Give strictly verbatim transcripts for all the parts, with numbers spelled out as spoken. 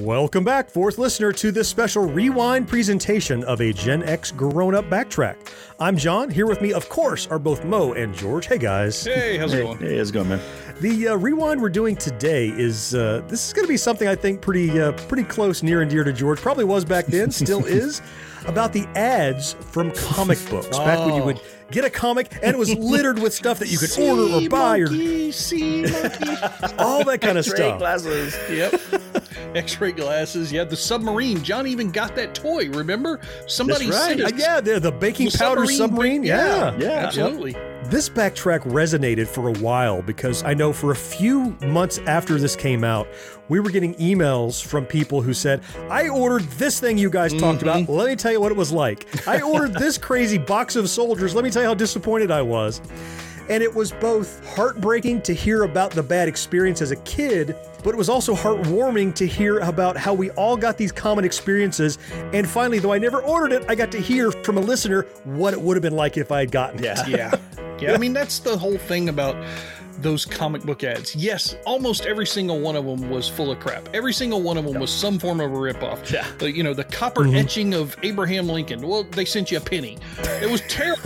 Welcome back, fourth listener, to this special rewind presentation of a Gen X grown-up backtrack. I'm John. Here with me, of course, are both Mo and George. Hey, guys. Hey, how's it hey, going? Hey, how's it going, man? The uh, rewind we're doing today is, uh, this is going to be something I think pretty uh, pretty close, near and dear to George. Probably was back then, still is, about the ads from comic books. Back when you would get a comic and it was littered with stuff that you could sea order or buy monkey, or sea monkey. all that kind of X-ray stuff. glasses. Yep. X-ray glasses. Yeah, the submarine. John even got that toy, remember? Somebody That's right. sent Uh, us yeah, the, the baking the powder submarine. Yeah. Yeah. absolutely. This backtrack resonated for a while because I know for a few months after this came out, we were getting emails from people who said, I ordered this thing you guys talked Mm-hmm. about. Let me tell you what it was like. I ordered this crazy box of soldiers. Let me tell you how disappointed I was. And it was both heartbreaking to hear about the bad experience as a kid, but it was also heartwarming to hear about how we all got these common experiences. And finally, though I never ordered it, I got to hear from a listener what it would have been like if I had gotten it. Yeah. Yeah. Yeah. I mean, that's the whole thing about those comic book ads. Yes, almost every single one of them was full of crap. Every single one of them was some form of a ripoff. Yeah. The, you know, the copper Mm-hmm. etching of Abraham Lincoln. Well, they sent you a penny. It was terrible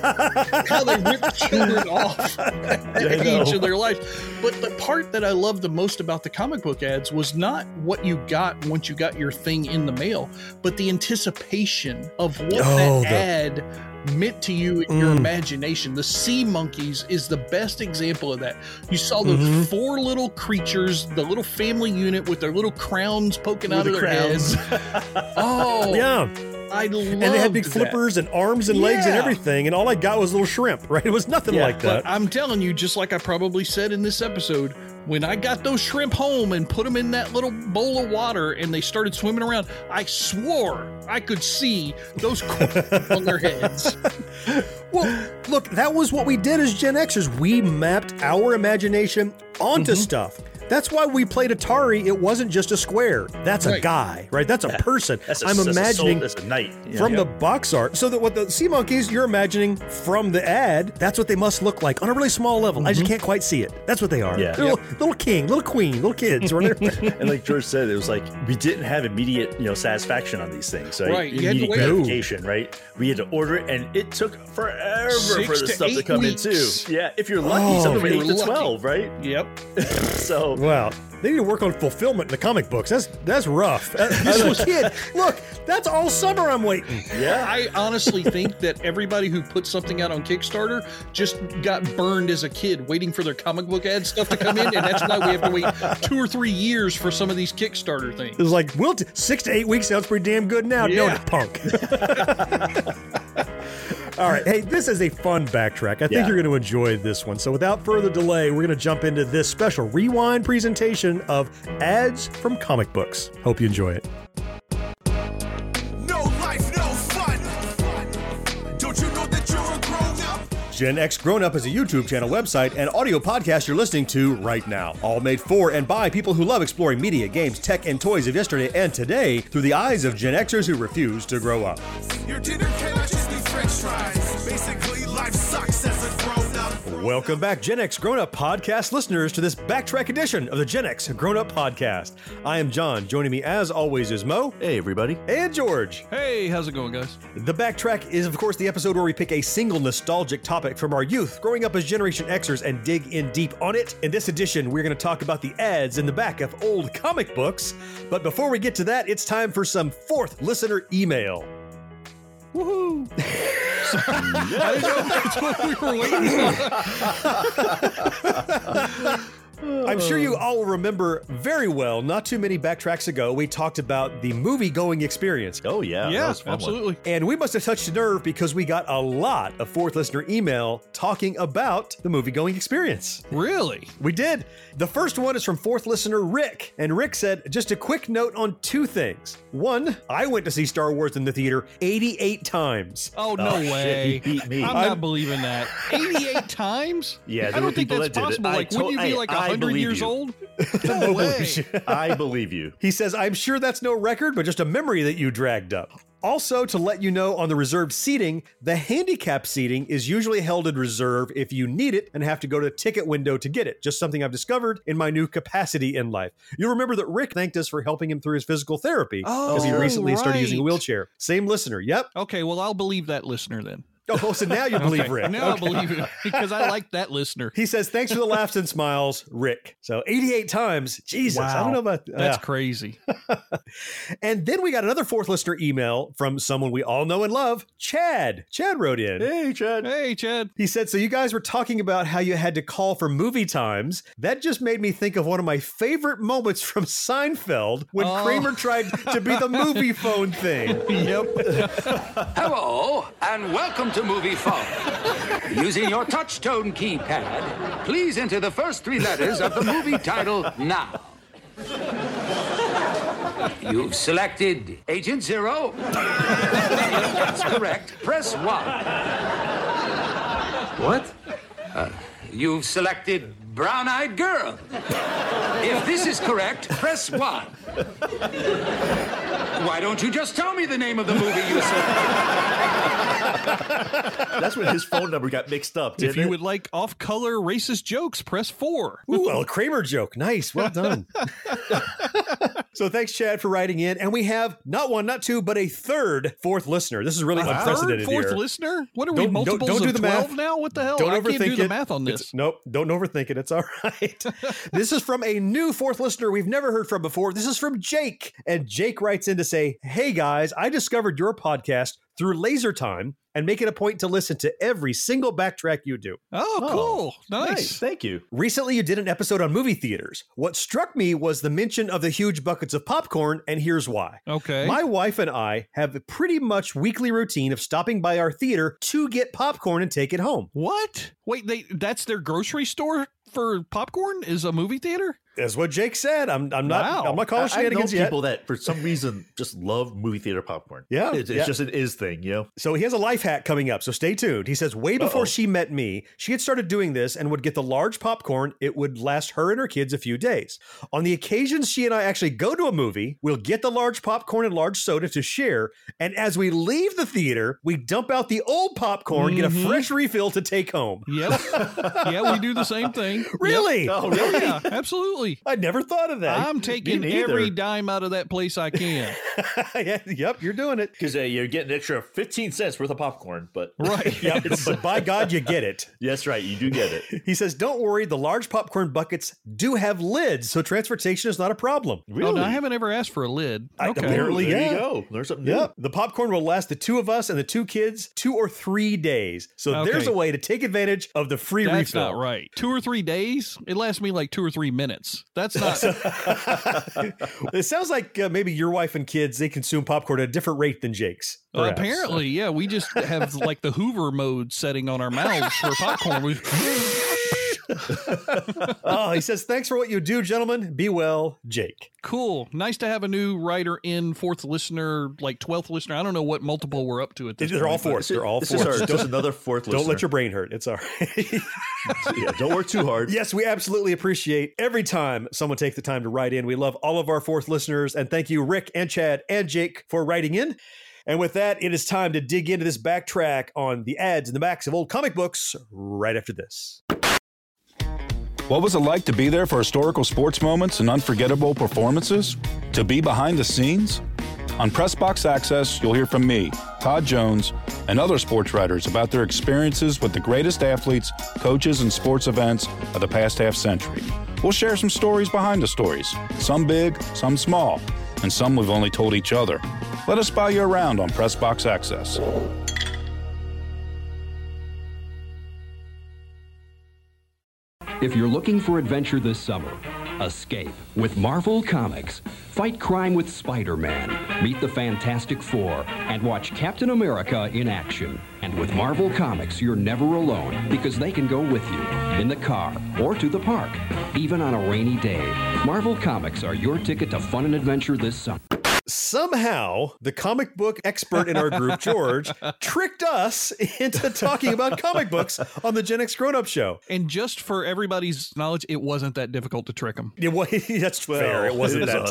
how they ripped children off at I the know. age of their life. But the part that I loved the most about the comic book ads was not what you got once you got your thing in the mail, but the anticipation of what Oh, that the- ad meant to you in your Mm. imagination. The sea monkeys is the best example of that. You saw those Mhm. four little creatures, the little family unit with their little crowns poking With out of the their crowns. heads. Oh, Yeah. I love And they had big flippers and arms and legs and Yeah. everything, and all I got was a little shrimp, right? It was nothing Yeah, like But that. I'm telling you, just like I probably said in this episode, when I got those shrimp home and put them in that little bowl of water and they started swimming around, I swore I could see those corns on their heads. Well, look, that was what we did as Gen Xers. We mapped our imagination onto Mm-hmm. stuff. That's why we played Atari. It wasn't just a square. That's a Right. guy, right? That's a person. That's a, I'm that's imagining a soul, that's a knight. Yeah. from the box art. So that what the sea monkeys you're imagining from the ad, that's what they must look like on a really small level. I just can't quite see it. That's what they are. Yeah. Little, little king, little queen, little kids. Right? And like George said, it was like we didn't have immediate, you know, satisfaction on these things. So Right, you had to immediate wait. gratification, right? We had to order it, and it took forever Six for the to stuff to eight come weeks. in too. Yeah, if you're lucky, Oh, some of if it you're eight to lucky. twelve, right? Yep. So Wow. They need to work on fulfillment in the comic books. That's that's rough. Uh, As a kid, look, that's all summer I'm waiting. yeah, I honestly think that everybody who put something out on Kickstarter just got burned as a kid waiting for their comic book ad stuff to come in, and that's why we have to wait two or three years for some of these Kickstarter things. It was like, well, t- six to eight weeks sounds pretty damn good now, don't Yeah. it, punk? All right. Hey, this is a fun backtrack. I think Yeah. you're going to enjoy this one. So without further delay, we're going to jump into this special rewind presentation of ads from comic books. Hope you enjoy it. No life, no fun. Don't you know that you're a grown up? Gen X Grown Up is a YouTube channel, website, and audio podcast you're listening to right now. All made for and by people who love exploring media, games, tech, and toys of yesterday and today through the eyes of Gen Xers who refuse to grow up. Your dinner cannot just be french fries. Basically, life sucks as a grown up. Welcome back, Gen X Grown Up Podcast listeners, to this backtrack edition of the Gen X Grown Up Podcast. I am John. Joining me, as always, is Mo hey everybody. and George. Hey, how's it going, guys? The backtrack is, of course, the episode where we pick a single nostalgic topic from our youth, growing up as Generation Xers, and dig in deep on it. In this edition, we're going to talk about the ads in the back of old comic books. But before we get to that, it's time for some fourth listener email. Woohoo! I didn't know that's what we were waiting for. I'm sure you all remember very well, not too many backtracks ago, we talked about the movie-going experience. Oh yeah, that Yeah, was a fun one. absolutely. And we must have touched a nerve because we got a lot of fourth listener email talking about the movie-going experience. Really? We did. The first one is from fourth listener Rick. And Rick said, just a quick note on two things. One, I went to see Star Wars in the theater eighty-eight times. Oh, no Oh, shit, way. he beat me. I'm I'm- not believing that. eighty-eight times? Yeah, I there were don't think people that's that did it. possible. I Like, to- wouldn't you be I- like I one hundred believe years you. old? No way. I believe you. He says, I'm sure that's no record, but just a memory that you dragged up. Also, to let you know on the reserved seating, the handicap seating is usually held in reserve if you need it and have to go to the ticket window to get it. Just something I've discovered in my new capacity in life. You'll remember that Rick thanked us for helping him through his physical therapy because Oh, he recently started right. using a wheelchair. Same listener. Yep. Okay, well, I'll believe that listener then. Oh, so now you believe Okay, Rick. Now Okay. I believe it because I like that listener. He says, thanks for the laughs and smiles, Rick. So eighty-eight times. Jesus. I Wow. don't know about That's yeah. crazy. And then we got another fourth listener email from someone we all know and love, Chad. Chad wrote in. Hey, Chad. Hey, Chad. He said, so you guys were talking about how you had to call for movie times. That just made me think of one of my favorite moments from Seinfeld when Oh. Kramer tried to be the movie phone thing. Yep. Hello, and welcome to Movie Phone. Using your touch-tone keypad, please enter the first three letters of the movie title now. You've selected Agent Zero. If that's correct, press one. What? Uh, you've selected Brown-Eyed Girl. If this is correct, press one. Why don't you just tell me the name of the movie you selected? That's when his phone number got mixed up, didn't If you it? would like off-color racist jokes, press four. Ooh, a Kramer joke. Nice. Well done. So thanks, Chad, for writing in. And we have not one, not two, but a third fourth listener. This is really A unprecedented third, fourth here. listener? What are Don't- we, don't- multiples don't do of the twelve math. now? What the hell? Don't I overthink can't do it. the math on It's- this. nope, don't overthink it. It's all right. This is from a new fourth listener we've never heard from before. This is from Jake. And Jake writes in to say, hey guys, I discovered your podcast through Laser Time and make it a point to listen to every single backtrack you do. Oh, Oh, cool. Nice. Nice. Thank you. Recently, you did an episode on movie theaters. What struck me was the mention of the huge buckets of popcorn, and here's why. Okay. My wife and I have a pretty much weekly routine of stopping by our theater to get popcorn and take it home. What? Wait, they that's their grocery store for popcorn is a movie theater? That's what Jake said. I'm, I'm not. Wow. I'm not calling I, I know shenanigans yet. people that for some reason just love movie theater popcorn. Yeah, It's, it's yeah. just an is thing, you know? So he has a life hack coming up, so stay tuned. He says, way before Uh-oh. she met me, she had started doing this and would get the large popcorn. It would last her and her kids a few days. On the occasions she and I actually go to a movie, we'll get the large popcorn and large soda to share. And as we leave the theater, we dump out the old popcorn, get a Mhm. fresh refill to take home. Yep. Yeah, we do the same thing. Really? Oh, Yep. really? Yeah, absolutely. I never thought of that. I'm taking neither. every dime out of that place I can. Yeah, yep, you're doing it. Because uh, you're getting an extra fifteen cents worth of popcorn, but Right. Yeah, but, but by God, you get it. yes, right, you do get it. He says, don't worry, the large popcorn buckets do have lids, so transportation is not a problem. Really? Oh, no, I haven't ever asked for a lid. I- Okay. apparently- Ooh, there yeah. you go. Learn something Yep. The popcorn will last the two of us and the two kids two or three days. So Okay. there's a way to take advantage of the free That's refill. not right. Two or three days? It lasts me like two or three minutes. That's not. It sounds like uh, maybe your wife and kids, they consume popcorn at a different rate than Jake's. Well, perhaps. apparently, yeah. We just have like the Hoover mode setting on our mouths for popcorn. We, Oh, he says, thanks for what you do, gentlemen. Be well, Jake. cool. Nice to have a new writer in, fourth listener, like twelfth listener. I don't know what multiple we're up to at this They're point. all but- fourth. They're all This fourth. is our, Don't- just another fourth Don't listener. let your brain hurt. It's all right. yeah, don't work too hard. Yes, we absolutely appreciate every time someone takes the time to write in. We love all of our fourth listeners. And thank you, Rick and Chad and Jake, for writing in. And with that, it is time to dig into this backtrack on the ads in the backs of old comic books right after this. What was it like to be there for historical sports moments and unforgettable performances? To be behind the scenes? On Pressbox Access, you'll hear from me, Todd Jones, and other sports writers about their experiences with the greatest athletes, coaches, and sports events of the past half century. We'll share some stories behind the stories, some big, some small, and some we've only told each other. Let us buy you around on Pressbox Access. If you're looking for adventure this summer, escape with Marvel Comics. Fight crime with Spider-Man, meet the Fantastic Four, and watch Captain America in action. And with Marvel Comics, you're never alone because they can go with you in the car or to the park, even on a rainy day. Marvel Comics are your ticket to fun and adventure this summer. Somehow, the comic book expert in our group, George, tricked us into talking about comic books on the Gen X Grown Up Show. And just for everybody's knowledge, it wasn't that difficult to trick them. Yeah, well, that's well, fair. It wasn't it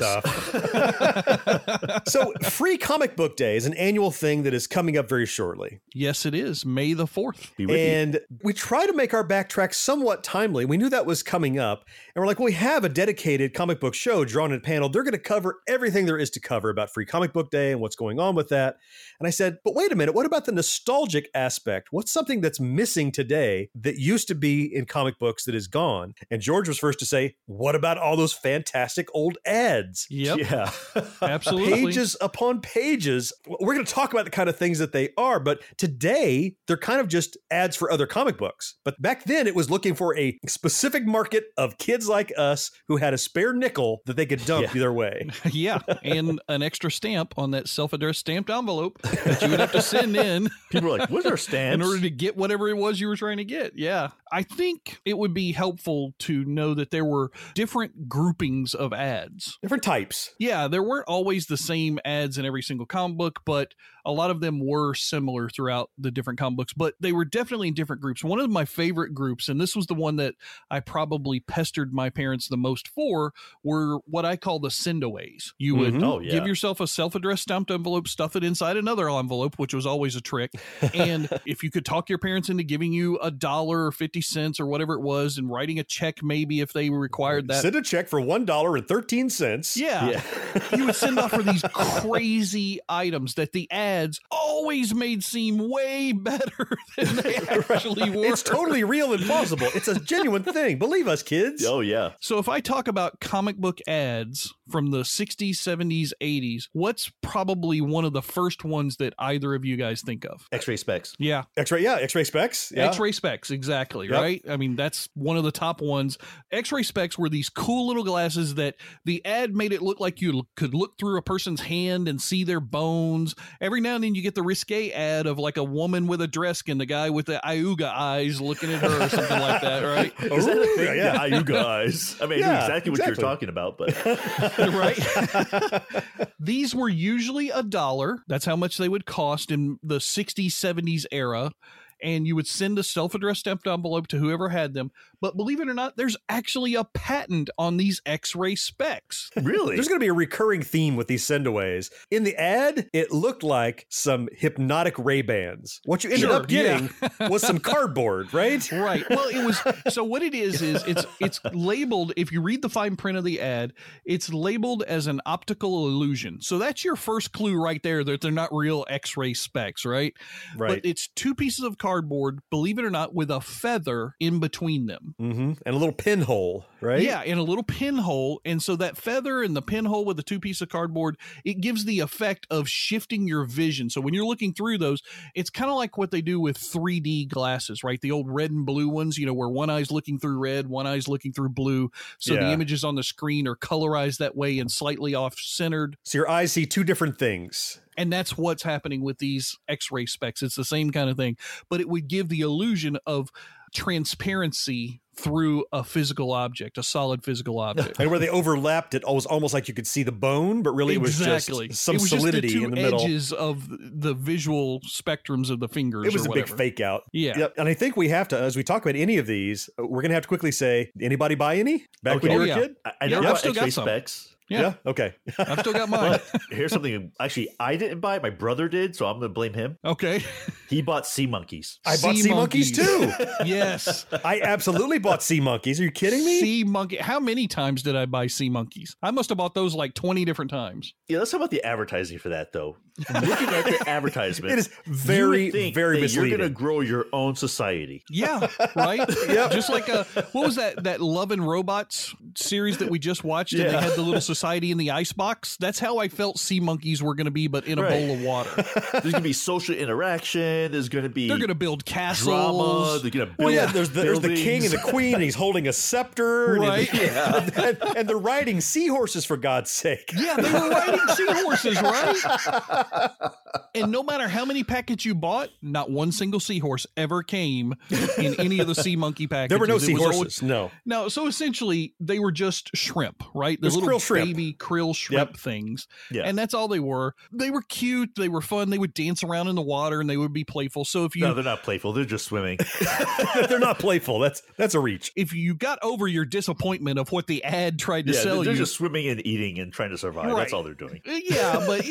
that tough. So, Free Comic Book Day is an annual thing that is coming up very shortly. Yes, it is. May the fourth. And we try to make our backtrack somewhat timely. We knew that was coming up. And we're like, well, we have a dedicated comic book show, Drawn and Panel. They're going to cover everything there is to cover about Free Comic Book Day and what's going on with that. And I said, but wait a minute, what about the nostalgic aspect? What's something that's missing today that used to be in comic books that is gone? And George was first to say, what about all those fantastic old ads? Yep. Yeah. Absolutely. Pages upon pages. We're going to talk about the kind of things that they are, but today they're kind of just ads for other comic books. But back then it was looking for a specific market of kids like us who had a spare nickel that they could dump Yeah. either way. Yeah. And an extra stamp on that self-addressed stamped envelope that you would have to send in. People are like, what are stamps? In order to get whatever it was you were trying to get. Yeah. I think it would be helpful to know that there were different groupings of ads. Different types. Yeah, there weren't always the same ads in every single comic book, but a lot of them were similar throughout the different comic books, but they were definitely in different groups. One of my favorite groups, and this was the one that I probably pestered my parents the most for, were what I call the sendaways. You would Mm-hmm. Oh, yeah. give yourself a self-addressed stamped envelope, stuff it inside another envelope, which was always a trick. And if you could talk your parents into giving you a dollar or fifty cents or whatever it was and writing a check maybe if they required that. Send a check for one dollar and thirteen cents. Yeah. Yeah. You would send off for these crazy items that the ads always made seem way better than they actually were. It's totally real and plausible. It's a genuine thing. Believe us, kids. Oh, yeah. So if I talk about comic book ads from the sixties, seventies, eighties, what's probably one of the first ones that either of you guys think of? X-ray specs. Yeah. X-ray, yeah, X-ray specs. Yeah. X-ray specs, exactly, Yep. right? I mean, that's one of the top ones. X-ray specs were these cool little glasses that the ad made it look like you l- could look through a person's hand and see their bones. Every now and then you get the risque ad of like a woman with a dress and the guy with the Iuga eyes looking at her or something like that, right? Is that a thing? yeah. Yeah, you guys. I mean, I Yeah, knew exactly what exactly. you're talking about, but Right? These were usually a dollar. That's how much they would cost in the sixties, seventies era. And you would send a self-addressed stamped envelope to whoever had them. But believe it or not, there's actually a patent on these X-ray specs. really? There's going to be a recurring theme with these sendaways. In the ad, it looked like some hypnotic Ray-Bans. What you ended Sure, up getting was some cardboard, right? Right. Well, it was so what it is is it's it's labeled, if you read the fine print of the ad, it's labeled as an optical illusion. So that's your first clue right there that they're not real X-ray specs, right? Right. But it's two pieces of cardboard, believe it or not, with a feather in between them. Mm-hmm. And a little pinhole, right? Yeah, in a little pinhole. And so that feather and the pinhole with the two pieces of cardboard, it gives the effect of shifting your vision. So when you're looking through those, it's kind of like what they do with three D glasses, right? The old red and blue ones, you know, where one eye's looking through red, one eye's looking through blue. So Yeah. the images on the screen are colorized that way and slightly off-centered. So your eyes see two different things. And that's what's happening with these X-ray specs. It's the same kind of thing, but it would give the illusion of transparency through a physical object, a solid physical object. And where they overlapped, it was almost like you could see the bone, but really Exactly. it was just some it was solidity just the two in the middle. edges of the visual spectrums of the fingers. It was or a big whatever. fake out. Yeah. Yep. And I think we have to, as we talk about any of these, we're going to have to quickly say, anybody buy any? Back Okay. when you Oh, were yeah. a kid? I, I Yeah, know I've about still got X-ray some. specs. Yeah. Okay. I've still got mine. But here's something. Actually, I didn't buy it. My brother did, so I'm going to blame him. Okay. He bought sea monkeys. I bought sea monkeys too. Yes. I absolutely bought sea monkeys. Are you kidding me? Sea monkey. How many times did I buy sea monkeys? I must have bought those like twenty different times. Yeah, let's talk about the advertising for that, though. Looking at the advertisement, It is you very, would think very that misleading. You're going to grow your own society. Yeah, right? Yeah. Just like a, what was that, that Love and Robots series that we just watched and they Yeah. had the little society in the icebox? That's how I felt sea monkeys were going to be, but in a Right. bowl of water. There's going to be social interaction. There's going to be They're going to build castles. drama. They're going to build Well, yeah, there's the, there's the king and buildings. the queen, and he's holding a scepter. and- Right. And, and they're riding seahorses, for God's sake. Yeah, they were riding seahorses, right? And no matter how many packets you bought, not one single seahorse ever came in any of the sea monkey packages. There were no It was seahorses. always- no. No, so essentially they were just shrimp, right? The It was little krill shrimp. baby krill shrimp Yep. things. Yeah. And that's all they were. They were cute. They were fun. They would dance around in the water and they would be playful. So if you No, they're not playful. They're just swimming. They're not playful. That's that's a reach. if you got over your disappointment of what the ad tried to Yeah, sell they're you, just swimming and eating and trying to survive. Right. That's all they're doing. yeah, but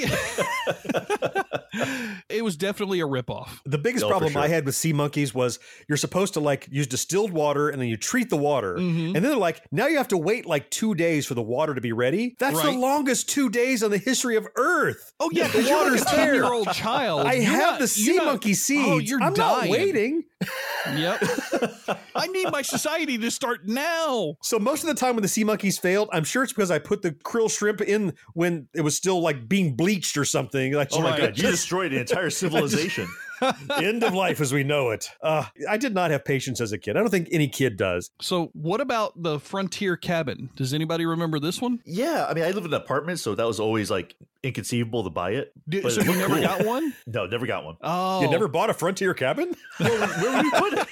it was definitely a ripoff. The biggest Oh, for problem sure. I had with sea monkeys was you're supposed to like use distilled water and then you treat the water. Mhm. And then they're like, now you have to wait like two days for the water to be ready. That's Right. the longest two days on the history of Earth. Oh yeah, the because you're water's like a there. ten-year-old child. I You're have not- the sea you're not- monkey seeds. Oh, you're I'm dying. not waiting. Yep. I need my society to start now. So most of the time when the sea monkeys failed, I'm sure it's because I put the krill shrimp in when it was still like being bleached or something. Like, Oh my Right. god, you destroyed an entire civilization. end of life as we know it. Uh, I did not have patience as a kid. I don't think any kid does. So what about the Frontier Cabin? Does anybody remember this one? Yeah, I mean, I live in an apartment, so that was always like inconceivable to buy it. Did, But so it you looked never cool. got one? No, never got one. Oh, You never bought a Frontier cabin? Where would you put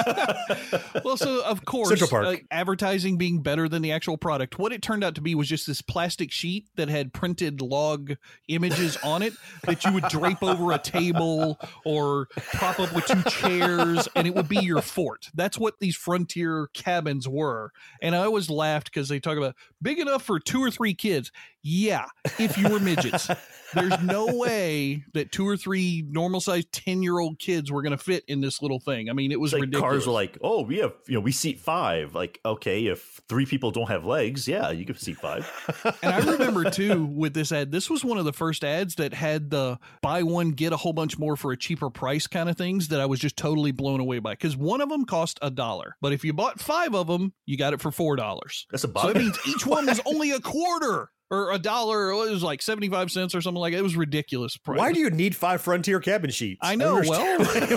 it? Well, so of course, Central Park. uh, advertising being better than the actual product, what it turned out to be was just this plastic sheet that had printed log images on it that you would drape over a table or prop up with two chairs, and it would be your fort. That's what these Frontier cabins were. And I always laughed because they talk about big enough for two or three kids. Yeah, if you were midgets. There's no way that two or three normal sized ten year old kids were going to fit in this little thing. I mean, it was Like ridiculous. cars were like, oh, we have, you know, we seat five. Like, okay, if three people don't have legs, yeah, you can seat five. And I remember too with this ad, this was one of the first ads that had the buy one, get a whole bunch more for a cheaper price kind of things that I was just totally blown away by. Because one of them cost a dollar, but if you bought five of them, you got it for four dollars. That's a So buck. that means each one was only a quarter or a dollar. It was like seventy-five cents or something like that. It was ridiculous price. Why do you need five Frontier cabin sheets? I know. don't understand.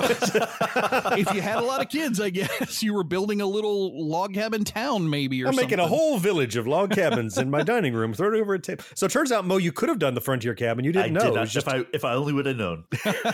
Well, if you had a lot of kids, I guess you were building a little log cabin town, maybe. Or I'm making a something. whole village of log cabins in my dining room. Throw it over a table. So it turns out, Mo, you could have done the Frontier cabin. You I didn't know. did It not. was just if I if I only would have known.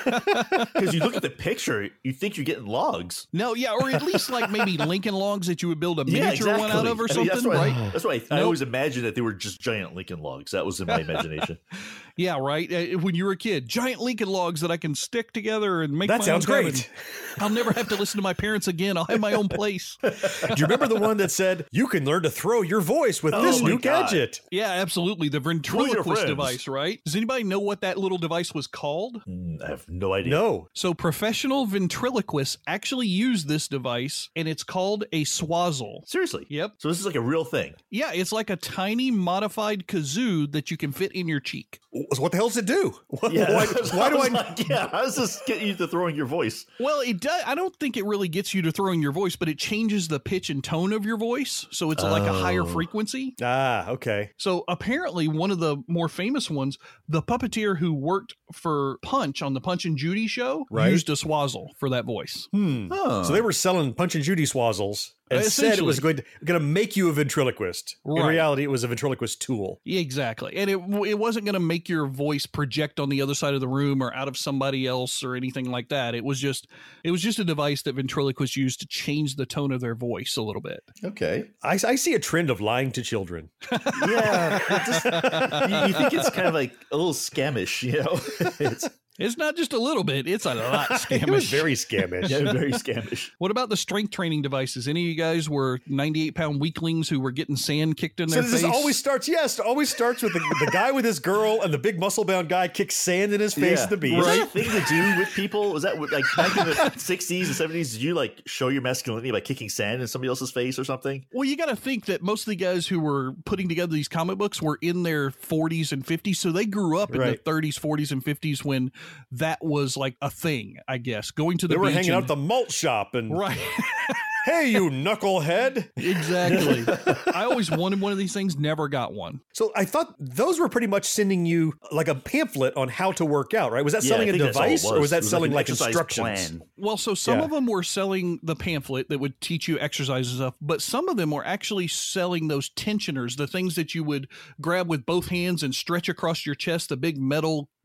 Because you look at the picture, you think you're getting logs. No, yeah, or at least like maybe Lincoln logs that you would build a Yeah, miniature exactly. one out of or I mean, something, that's why, right? That's why I, I Nope. always imagined that they were just giant Lincoln logs. That was in my imagination. Yeah, right. Uh, when you were a kid, giant Lincoln logs that I can stick together and make. That my sounds own cabin. great. I'll never have to listen to my parents again. I'll have my own place. Do you remember the one that said you can learn to throw your voice with Oh this my new God. gadget? Yeah, absolutely. The ventriloquist friends. device, right? Does anybody know what that little device was called? Mm, I have no idea. No. So professional ventriloquists actually use this device, and it's called a swazzle. Seriously. Yep. So this is like a real thing. Yeah, it's like a tiny modified kazoo that you can fit in your cheek. So what the hell does it do? Why, Yeah. why, why do was I? like, yeah, how does this get you to throwing your voice? Well, it does. I don't think it really gets you to throwing your voice, but it changes the pitch and tone of your voice, so it's like a higher Oh. frequency. Ah, okay. So apparently, one of the more famous ones, the puppeteer who worked for Punch on the Punch and Judy show, Right. used a swazzle for that voice. Hmm. Oh. So they were selling Punch and Judy swazzles and said it was Essentially. going to, going to make you a ventriloquist. In Right. reality, it was a ventriloquist tool. Yeah, exactly, and it it wasn't going to make your voice project on the other side of the room or out of somebody else or anything like that. It was just it was just a device that ventriloquists used to change the tone of their voice a little bit. Okay. I, I see a trend of lying to children. Yeah. it just- you, you think it's kind of like a little scamish, you know? It's It's not just a little bit; it's a lot scamish. It was very scamish. yeah, very scamish. What about the strength training devices? Any of you guys were ninety-eight pound weaklings who were getting sand kicked in So their this face? always starts, yes, it always starts with the, the guy with his girl and the big muscle bound guy kicks sand in his face at the beach. Was that a thing to do with people? Was that what, like back in the sixties and seventies? Did you like show your masculinity by kicking sand in somebody else's face or something? Well, you got to think that most of the guys who were putting together these comic books were in their forties and fifties, so they grew up in the Right. thirties, forties, and fifties when that was like a thing. I guess going to the They were beach hanging out and- at the malt shop and, right. hey, you knucklehead. Exactly. I always wanted one of these things, never got one. So I thought those were pretty much sending you like a pamphlet on how to work out, right? Was that Yeah, selling I a think that's all it device or was It that selling an like exercise instructions? plan. Well, so some Yeah. of them were selling the pamphlet that would teach you exercises and stuff, but some of them were actually selling those tensioners, the things that you would grab with both hands and stretch across your chest, the big metal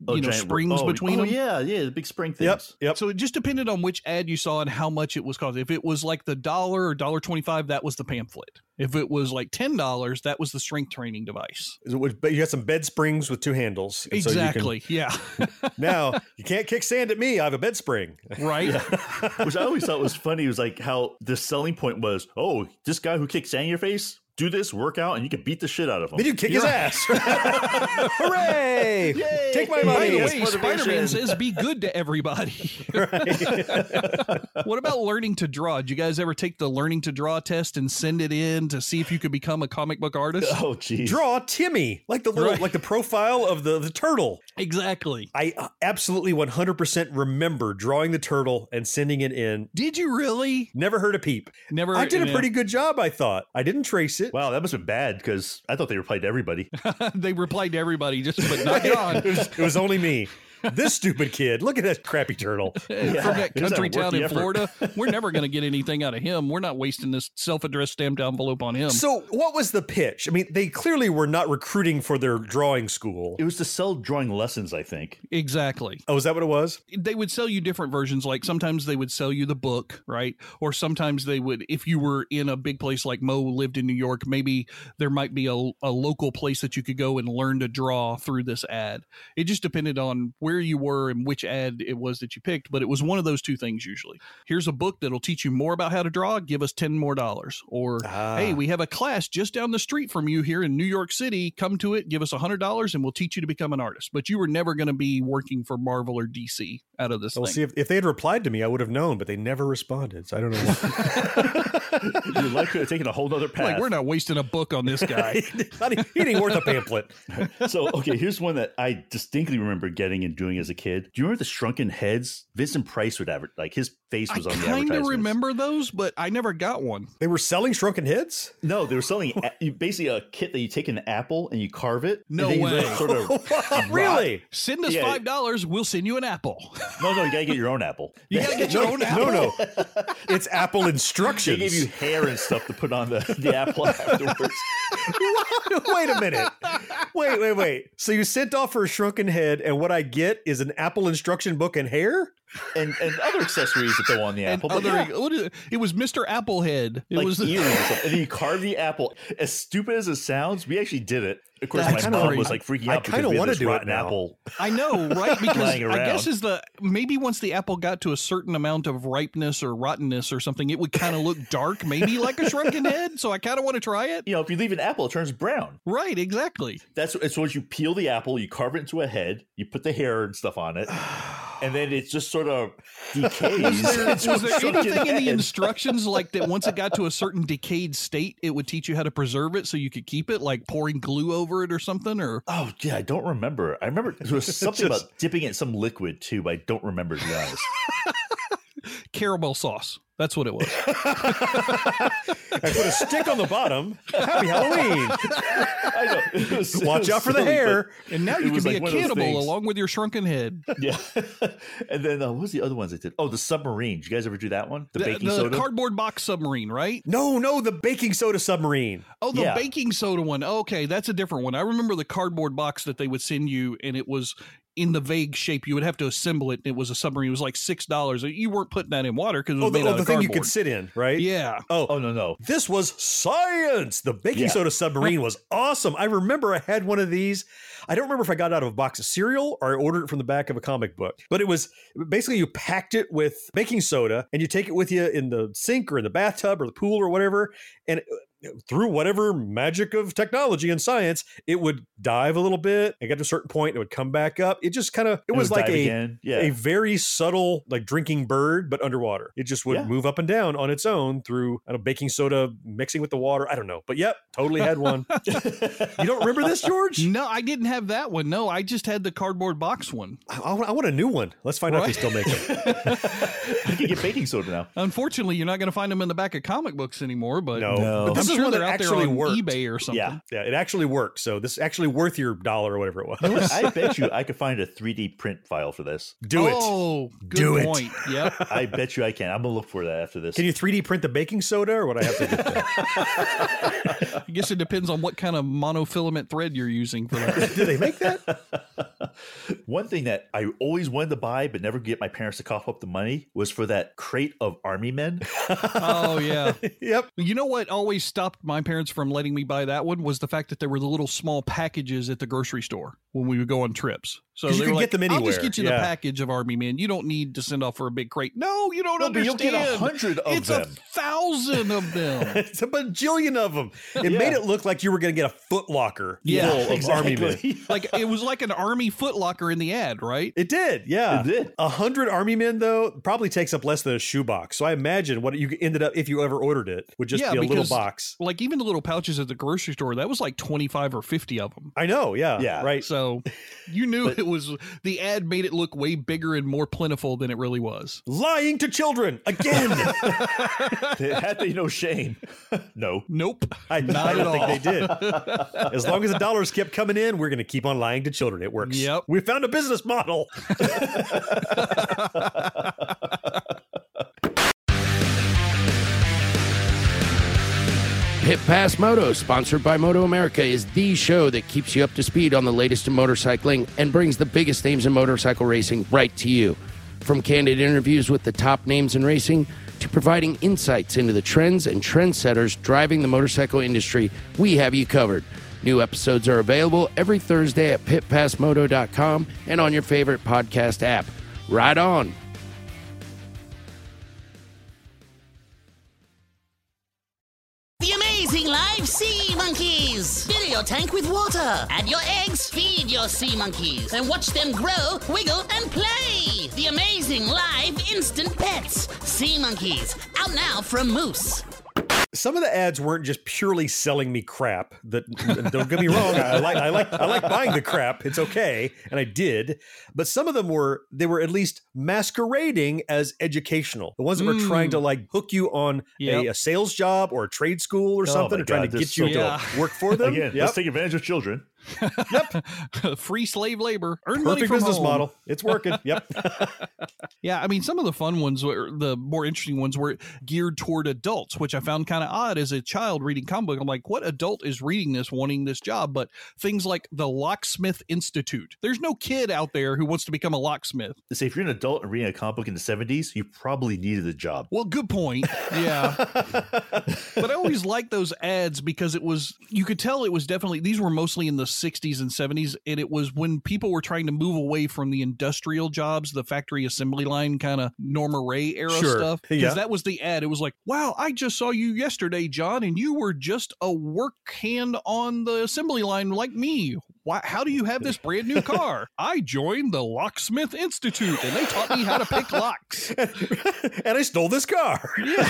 you know, giant- springs oh, between oh, them. yeah, yeah, the big spring Yep. things. Yep. So it just depended on which ad you saw and how much it was costing. If it was like the dollar or dollar twenty-five, that was the pamphlet. If it was like ten dollars, that was the strength training device. But you got some bed springs with two handles. and so you can- Exactly. Yeah. now, you can't kick sand at me. I have a bed spring. Right. Which I always thought was funny was like how the selling point was, oh, this guy who kicked sand in your face, do this, work out, and you can beat the shit out of him. Then you kick his ass. Hooray! Yay! Take my By money. the Yes, way, motivation. Spider-Man says be good to everybody. What about learning to draw? Did you guys ever take the learning to draw test and send it in to see if you could become a comic book artist? Oh, geez. Draw Timmy, like the little, Right. like the profile of the, the turtle. Exactly. I uh, absolutely one hundred percent remember drawing the turtle and sending it in. Did you really? Never heard a peep. Never. I did a yeah. pretty good job, I thought. I didn't trace it. Wow, that must have been bad because I thought they replied to everybody. They replied to everybody, just but not John. it, was, it was only me. This stupid kid. Look at that crappy turtle. From that it was country a town worthy in effort. Florida, we're never going to get anything out of him. We're not wasting this self-addressed stamped envelope on him. So, what was the pitch? I mean, they clearly were not recruiting for their drawing school. It was to sell drawing lessons, I think. Exactly. Oh, is that what it was? They would sell you different versions. Like sometimes they would sell you the book, right? Or sometimes they would, if you were in a big place like Mo lived in New York, maybe there might be a, a local place that you could go and learn to draw through this ad. It just depended on where you were and which ad it was that you picked, but it was one of those two things usually. Here's a book that'll teach you more about how to draw. Give us ten more dollars. Or, Ah. hey, we have a class just down the street from you here in New York City. Come to it. Give us one hundred dollars and we'll teach you to become an artist. But you were never going to be working for Marvel or D C out of this Well, thing. see, if, if they had replied to me, I would have known, but they never responded. So I don't know. why. Your life could have taken a whole other path. Like, we're not wasting a book on this guy. Not even- he ain't worth a pamphlet. So, okay, here's one that I distinctly remember getting and doing as a kid. Do you remember the Shrunken Heads? Vincent Price would advert, like his face I was on the kind of advertisements. remember those, but I never got one. They were selling shrunken heads? No, they were selling a- you- basically a kit that you take an apple and you carve it. No and then you way. let it Sort of Really? Send us Yeah. five dollars, we'll send you an apple. no, no, you gotta get your own apple. You gotta get your own apple. No, no. It's Apple They instructions. gave you hair and stuff to put on the, the apple afterwards. Wait a minute. Wait, wait, wait. So you sent off for a shrunken head, and what I get is an Apple instruction book and hair? And and other accessories that go on the And apple. But other, yeah, what is it? It was Mister Applehead. It like was earrings or something. And then you carve the apple. As stupid as it sounds, we actually did it. Of course, That's my mom crazy. was like freaking I out because kinda we had wanna this do it rotten now. apple. I know, right? Because Lying I guess around. is the maybe once the apple got to a certain amount of ripeness or rottenness or something, it would kind of look dark, maybe like a shrunken head. So I kind of want to try it. You know, if you leave an apple, it turns brown. Right, exactly. That's it's once you peel the apple, you carve it into a head, you put the hair and stuff on it, and then it just sort of decays. Was there, into was a there shrunken anything in the head. instructions like that once it got to a certain decayed state, it would teach you how to preserve it so you could keep it, like pouring glue over it or something? Or Oh yeah, I don't remember. I remember there was something Just- about dipping it in some liquid too, but I don't remember to be honest. caramel sauce. That's what it was. I put a stick on the bottom. Happy Halloween. I know. It was, it Watch was out for the silly, hair. And now It you can was be like a one of those cannibal things. along with your shrunken head. but- Yeah. And then uh, what was the other ones I did? Oh, the submarine. Did you guys ever do that one? The, baking the soda. cardboard box submarine, right? No, no, the baking soda submarine. Oh, the Yeah. baking soda one. Okay, that's a different one. I remember the cardboard box that they would send you, and it was in the vague shape. You would have to assemble it. It was a submarine. It was like six dollars. You weren't putting that in water because it was Oh, the, made oh, out the of thing you cardboard. could sit in, right? Yeah. Oh, Oh no no. this was science. The baking Yeah. soda submarine was awesome. I remember I had one of these. I don't remember if I got it out of a box of cereal or I ordered it from the back of a comic book. But it was basically you packed it with baking soda and you take it with you in the sink or in the bathtub or the pool or whatever. And through whatever magic of technology and science, it would dive a little bit and get to a certain point, it would come back up. It just kind of, it And was would like dive a, again. Yeah. a very subtle, like drinking bird, but underwater. It just would Yeah. move up and down on its own through I don't know, baking soda mixing with the water. I don't know. But yep, totally had one. You don't remember this, George? No, I didn't have that one. No, I just had the cardboard box one. I, I want I want a new one. Let's find out if they Right. still make it. You can get baking soda now. Unfortunately, you're not going to find them in the back of comic books anymore. But No, No. but I'm this is sure one that they're out there actually on worked. eBay or something. Yeah. Yeah, it actually worked. So this is actually worth your dollar or whatever it was. I bet you I could find a three D print file for this. Do it. Oh, good Do it. point. Yep. I bet you I can. I'm gonna look for that after this. Can you three D print the baking soda or would I have to get that? I guess it depends on what kind of monofilament thread you're using for that. Do they make that? One thing that I always wanted to buy but never get my parents to cough up the money was for that crate of army men. Oh, yeah. Yep. You know what always stopped my parents from letting me buy that one was the fact that there were the little small packages at the grocery store when we would go on trips. So 'Cause you they could were get like, them I'll just anywhere. get you Yeah. the package of Army Men. You don't need to send off for a big crate. No, you don't No, but you'll understand. get a hundred of it's them. a thousand of them. It's a bajillion of them. It Yeah. made it look like you were going to get a Foot Locker Yeah, full of exactly. army men. Like it was like an Army Foot Locker in the ad, right? It did, yeah. It did. A hundred army men, though, probably takes up less than a shoebox. So I imagine what you ended up, if you ever ordered it, would just Yeah, be a little because- box. Like even the little pouches at the grocery store, that was like twenty-five or fifty of them. I know, yeah, Yeah. right. So you knew it was, the ad made it look way bigger and more plentiful than it really was. Lying to children again. Had they no shame? No. Nope. I, Not I at don't think all. they did. As long as the dollars kept coming in, we're going to keep on lying to children. It works. Yep. We found a business model. Pit Pass Moto, sponsored by Moto America, is the show that keeps you up to speed on the latest in motorcycling and brings the biggest names in motorcycle racing right to you. From candid interviews with the top names in racing to providing insights into the trends and trendsetters driving the motorcycle industry, we have you covered. New episodes are available every Thursday at pit pass moto dot com and on your favorite podcast app. Ride on! The amazing live sea monkeys! Fill your tank with water. Add your eggs, feed your sea monkeys, and watch them grow, wiggle, and play! The amazing live instant pets. Sea monkeys. Out now from Moose. Some of the ads weren't just purely selling me crap. That don't get me wrong, I like I like I like buying the crap. It's okay, and I did. But some of them were they were at least masquerading as educational. The ones that were trying to like hook you on Yep. a, a sales job or a trade school or Oh something, my or trying God, to this get you is so- Yeah. to work for them. Again, Yep. let's take advantage of children. Free slave labor. Earn money Perfect from business home. model. It's working. Yep. Yeah, I mean, some of the fun ones were the more interesting ones were geared toward adults, which I found kind of odd as a child reading comic book. I'm like, what adult is reading this, wanting this job? But things like the Locksmith Institute. There's no kid out there who wants to become a locksmith. Say if you're an adult and reading a comic book in the seventies, you probably needed a job. Well, good point. Yeah. But I always liked those ads because it was, you could tell it was definitely, these were mostly in the sixties and seventies. And it was when people were trying to move away from the industrial jobs, the factory assembly line kind of Norma Ray era Sure. stuff. Because Yeah. that was the ad. It was like, wow, I just saw you yesterday, John, and you were just a work hand on the assembly line like me. Why, how do you have this brand new car? I joined the Locksmith Institute and they taught me how to pick locks. And I stole this car.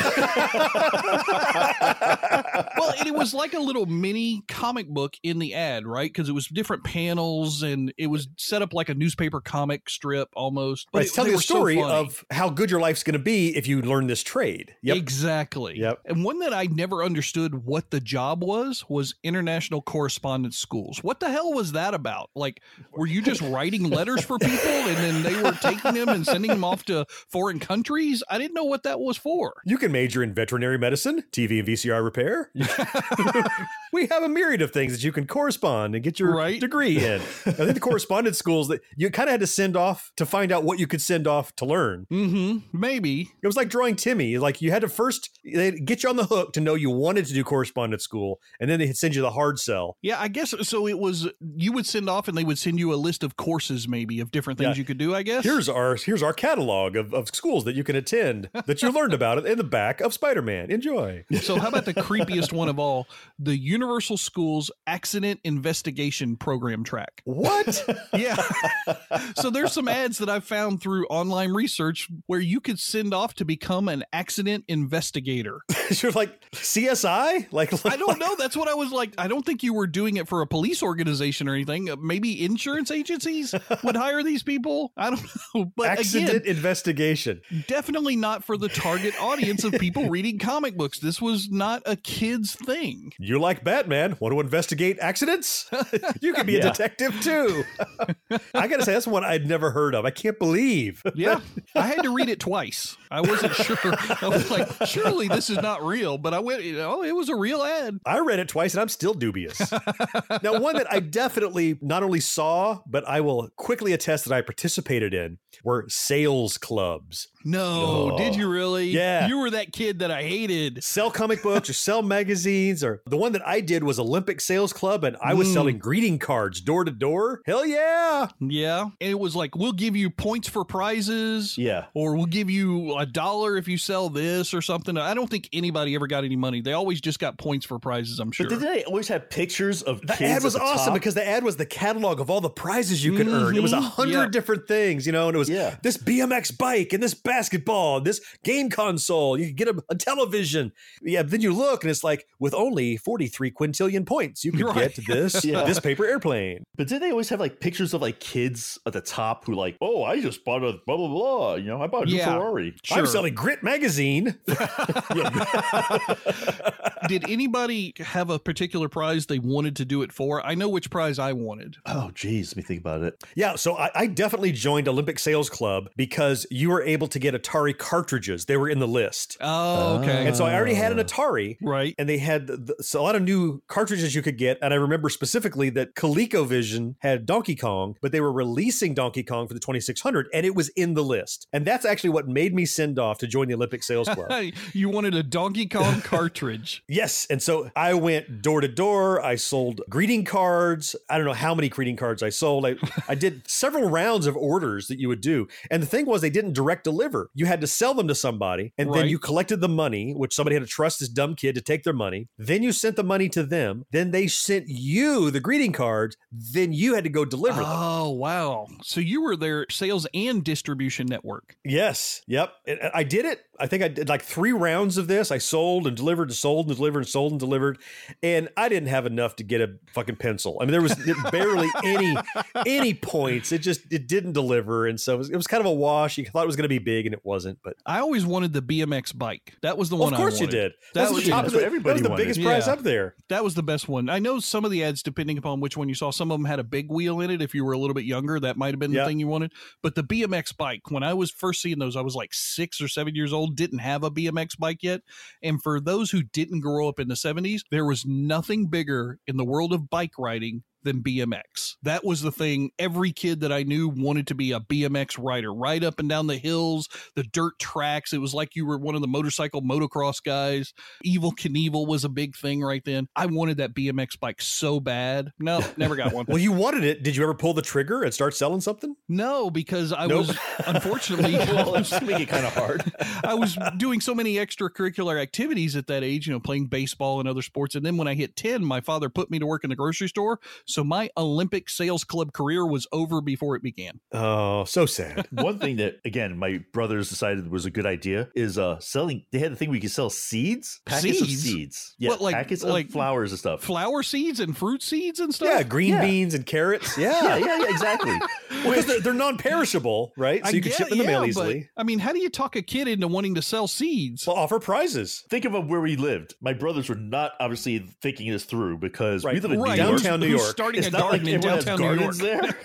Well, and it was like a little mini comic book in the ad, right? Because it was different panels and it was set up like a newspaper comic strip almost. But Right, it's it- telling they the were so story funny. of how good your life's going to be if you learn this trade. Yep. Exactly. Yep. And one that I never understood what the job was was international correspondence schools. What the hell was that about? Like, were you just writing letters for people and then they were taking them and sending them off to foreign countries? I didn't know what that was for. You can major in veterinary medicine, T V and V C R repair. We have a myriad of things that you can correspond and get your Right. degree in. I think the correspondence schools that you kind of had to send off to find out what you could send off to learn. Mm-hmm. Maybe. It was like drawing Timmy. Like you had to first they'd get you on the hook to know you wanted to do correspondence school, and then they'd send you the hard sell. Yeah, I guess so. It was you would send off, and they would send you a list of courses, maybe of different things Yeah. you could do. I guess Here's our here's our catalog of, of schools that you can attend that you learned about in the back of Spider-Man. Enjoy. So, how about the creepiest one of all, the Universal Schools Accident Investigation Program track? What? Yeah. So there's some ads that I've found through online research where you could send off to become an accident investigator. You're like C S I? Like I don't know. That's what I was like. I don't think you were doing it for a police organization or anything. Uh, Maybe insurance agencies would hire these people. I don't know. But accident again, investigation. definitely not for the target audience of people reading comic books. This was not a kid's thing. You like Batman? Want to investigate accidents? You can be a Yeah. detective too. I gotta say, that's one I'd never heard of. I can't believe. Yeah, I had to read it twice. I wasn't sure. I was like, surely this is not real. But I went, you know, it was a real ad. I read it twice and I'm still dubious. Now, one that I definitely definitely not only saw, but I will quickly attest that I participated in were sales clubs. No, Oh. did you really? Yeah. You were that kid that I hated. Sell comic books or sell magazines, or the one that I did was Olympic Sales Club, and I was Mm. selling greeting cards door to door. Hell yeah. Yeah. And it was like, we'll give you points for prizes. Yeah. Or we'll give you a dollar if you sell this or something. I don't think anybody ever got any money. They always just got points for prizes, I'm sure. But didn't they always have pictures of The kids ad was at the awesome top? because the ad was the catalog of all the prizes you could earn. It was a Mhm. hundred Yeah. different things, you know, and it was Yeah. this B M X bike and this basketball, and this game console. You could get a, a television. Yeah, then you look and it's like, with only forty-three quintillion points, you could Right. get this, Yeah. this paper airplane. But did they always have like pictures of like kids at the top who like, oh, I just bought a blah blah blah. You know, I bought a new Yeah. Ferrari. Sure. I'm selling Grit magazine. Did anybody have a particular prize they wanted to do it for? I know which prize I wanted. Oh, geez, let me think about it. Yeah, so I, I definitely joined Olympic Sales Club because you were able to get Atari cartridges. They were in the list. Oh, okay. And so I already had an Atari. Right. And they had the, the- so a lot of new cartridges you could get. And I remember specifically that ColecoVision had Donkey Kong, but they were releasing Donkey Kong for the twenty-six hundred, and it was in the list. And that's actually what made me send off to join the Olympic Sales Club. You wanted a Donkey Kong cartridge. Yes. And so I went door to door. I sold greeting cards. I don't know how many greeting cards I sold. I, I did several rounds of orders that you would do. And the thing was, they didn't direct deliver. You had to sell them to somebody, and then Right. you collected the money, which somebody had to trust this dumb kid to take their money. Then you sent the money to them. Then they sent you the greeting cards. Then you had to go deliver them. Oh, wow. So you were their sales and distribution network. Yes. Yep. And I did it. I think I did like three rounds of this. I sold and delivered and sold and delivered and sold and delivered. And I didn't have enough to get a fucking pencil. I mean, there was barely any any points. It just it didn't deliver. And so it was, it was kind of a wash. You thought it was going to be big and it wasn't. But I always wanted the B M X bike. That was the well, one of course I you wanted. did. That That's was, the top that's of what the, everybody that was the wanted. biggest prize Yeah. up there. that was the best one. I know some of the ads, depending upon which one you saw, some of them had a big wheel in it. If you were a little bit younger, that might have been the Yeah. thing you wanted. But the B M X bike, when I was first seeing those, I was like six or seven years old, didn't have a B M X bike yet. And for those who didn't grow up in the seventies, there was nothing bigger in the world of bike riding than B M X. That was the thing. Every kid that I knew wanted to be a B M X rider, right up and down the hills, the dirt tracks. It was like you were one of the motorcycle motocross guys. Evil Knievel was a big thing right then. I wanted that B M X bike so bad. No, never got one. Well, you wanted it. Did you ever pull the trigger and start selling something? No, because I Nope. was, unfortunately, I Well, was, that's make it kind of hard. I was doing so many extracurricular activities at that age, you know, playing baseball and other sports. And then when I hit ten, my father put me to work in the grocery store. So my Olympic Sales Club career was over before it began. Oh, so sad. One thing that, again, my brothers decided was a good idea is uh selling. They had the thing where you could sell seeds, packets of Seeds? seeds. Yeah, What, like- packets like of flowers and stuff. Flower seeds and fruit seeds and stuff? Yeah, green Yeah. beans and carrots. yeah, Yeah. yeah, yeah, exactly. Because they're, they're non-perishable, right? So I you can get- ship them in the yeah, mail but, easily. I mean, how do you talk a kid into wanting to sell seeds? Well, offer prizes. Think of where we lived. My brothers were not obviously thinking this through because Right. we live in Right. New York. Downtown New Who's York. starting It's a not like garden in everyone has downtown New York. gardens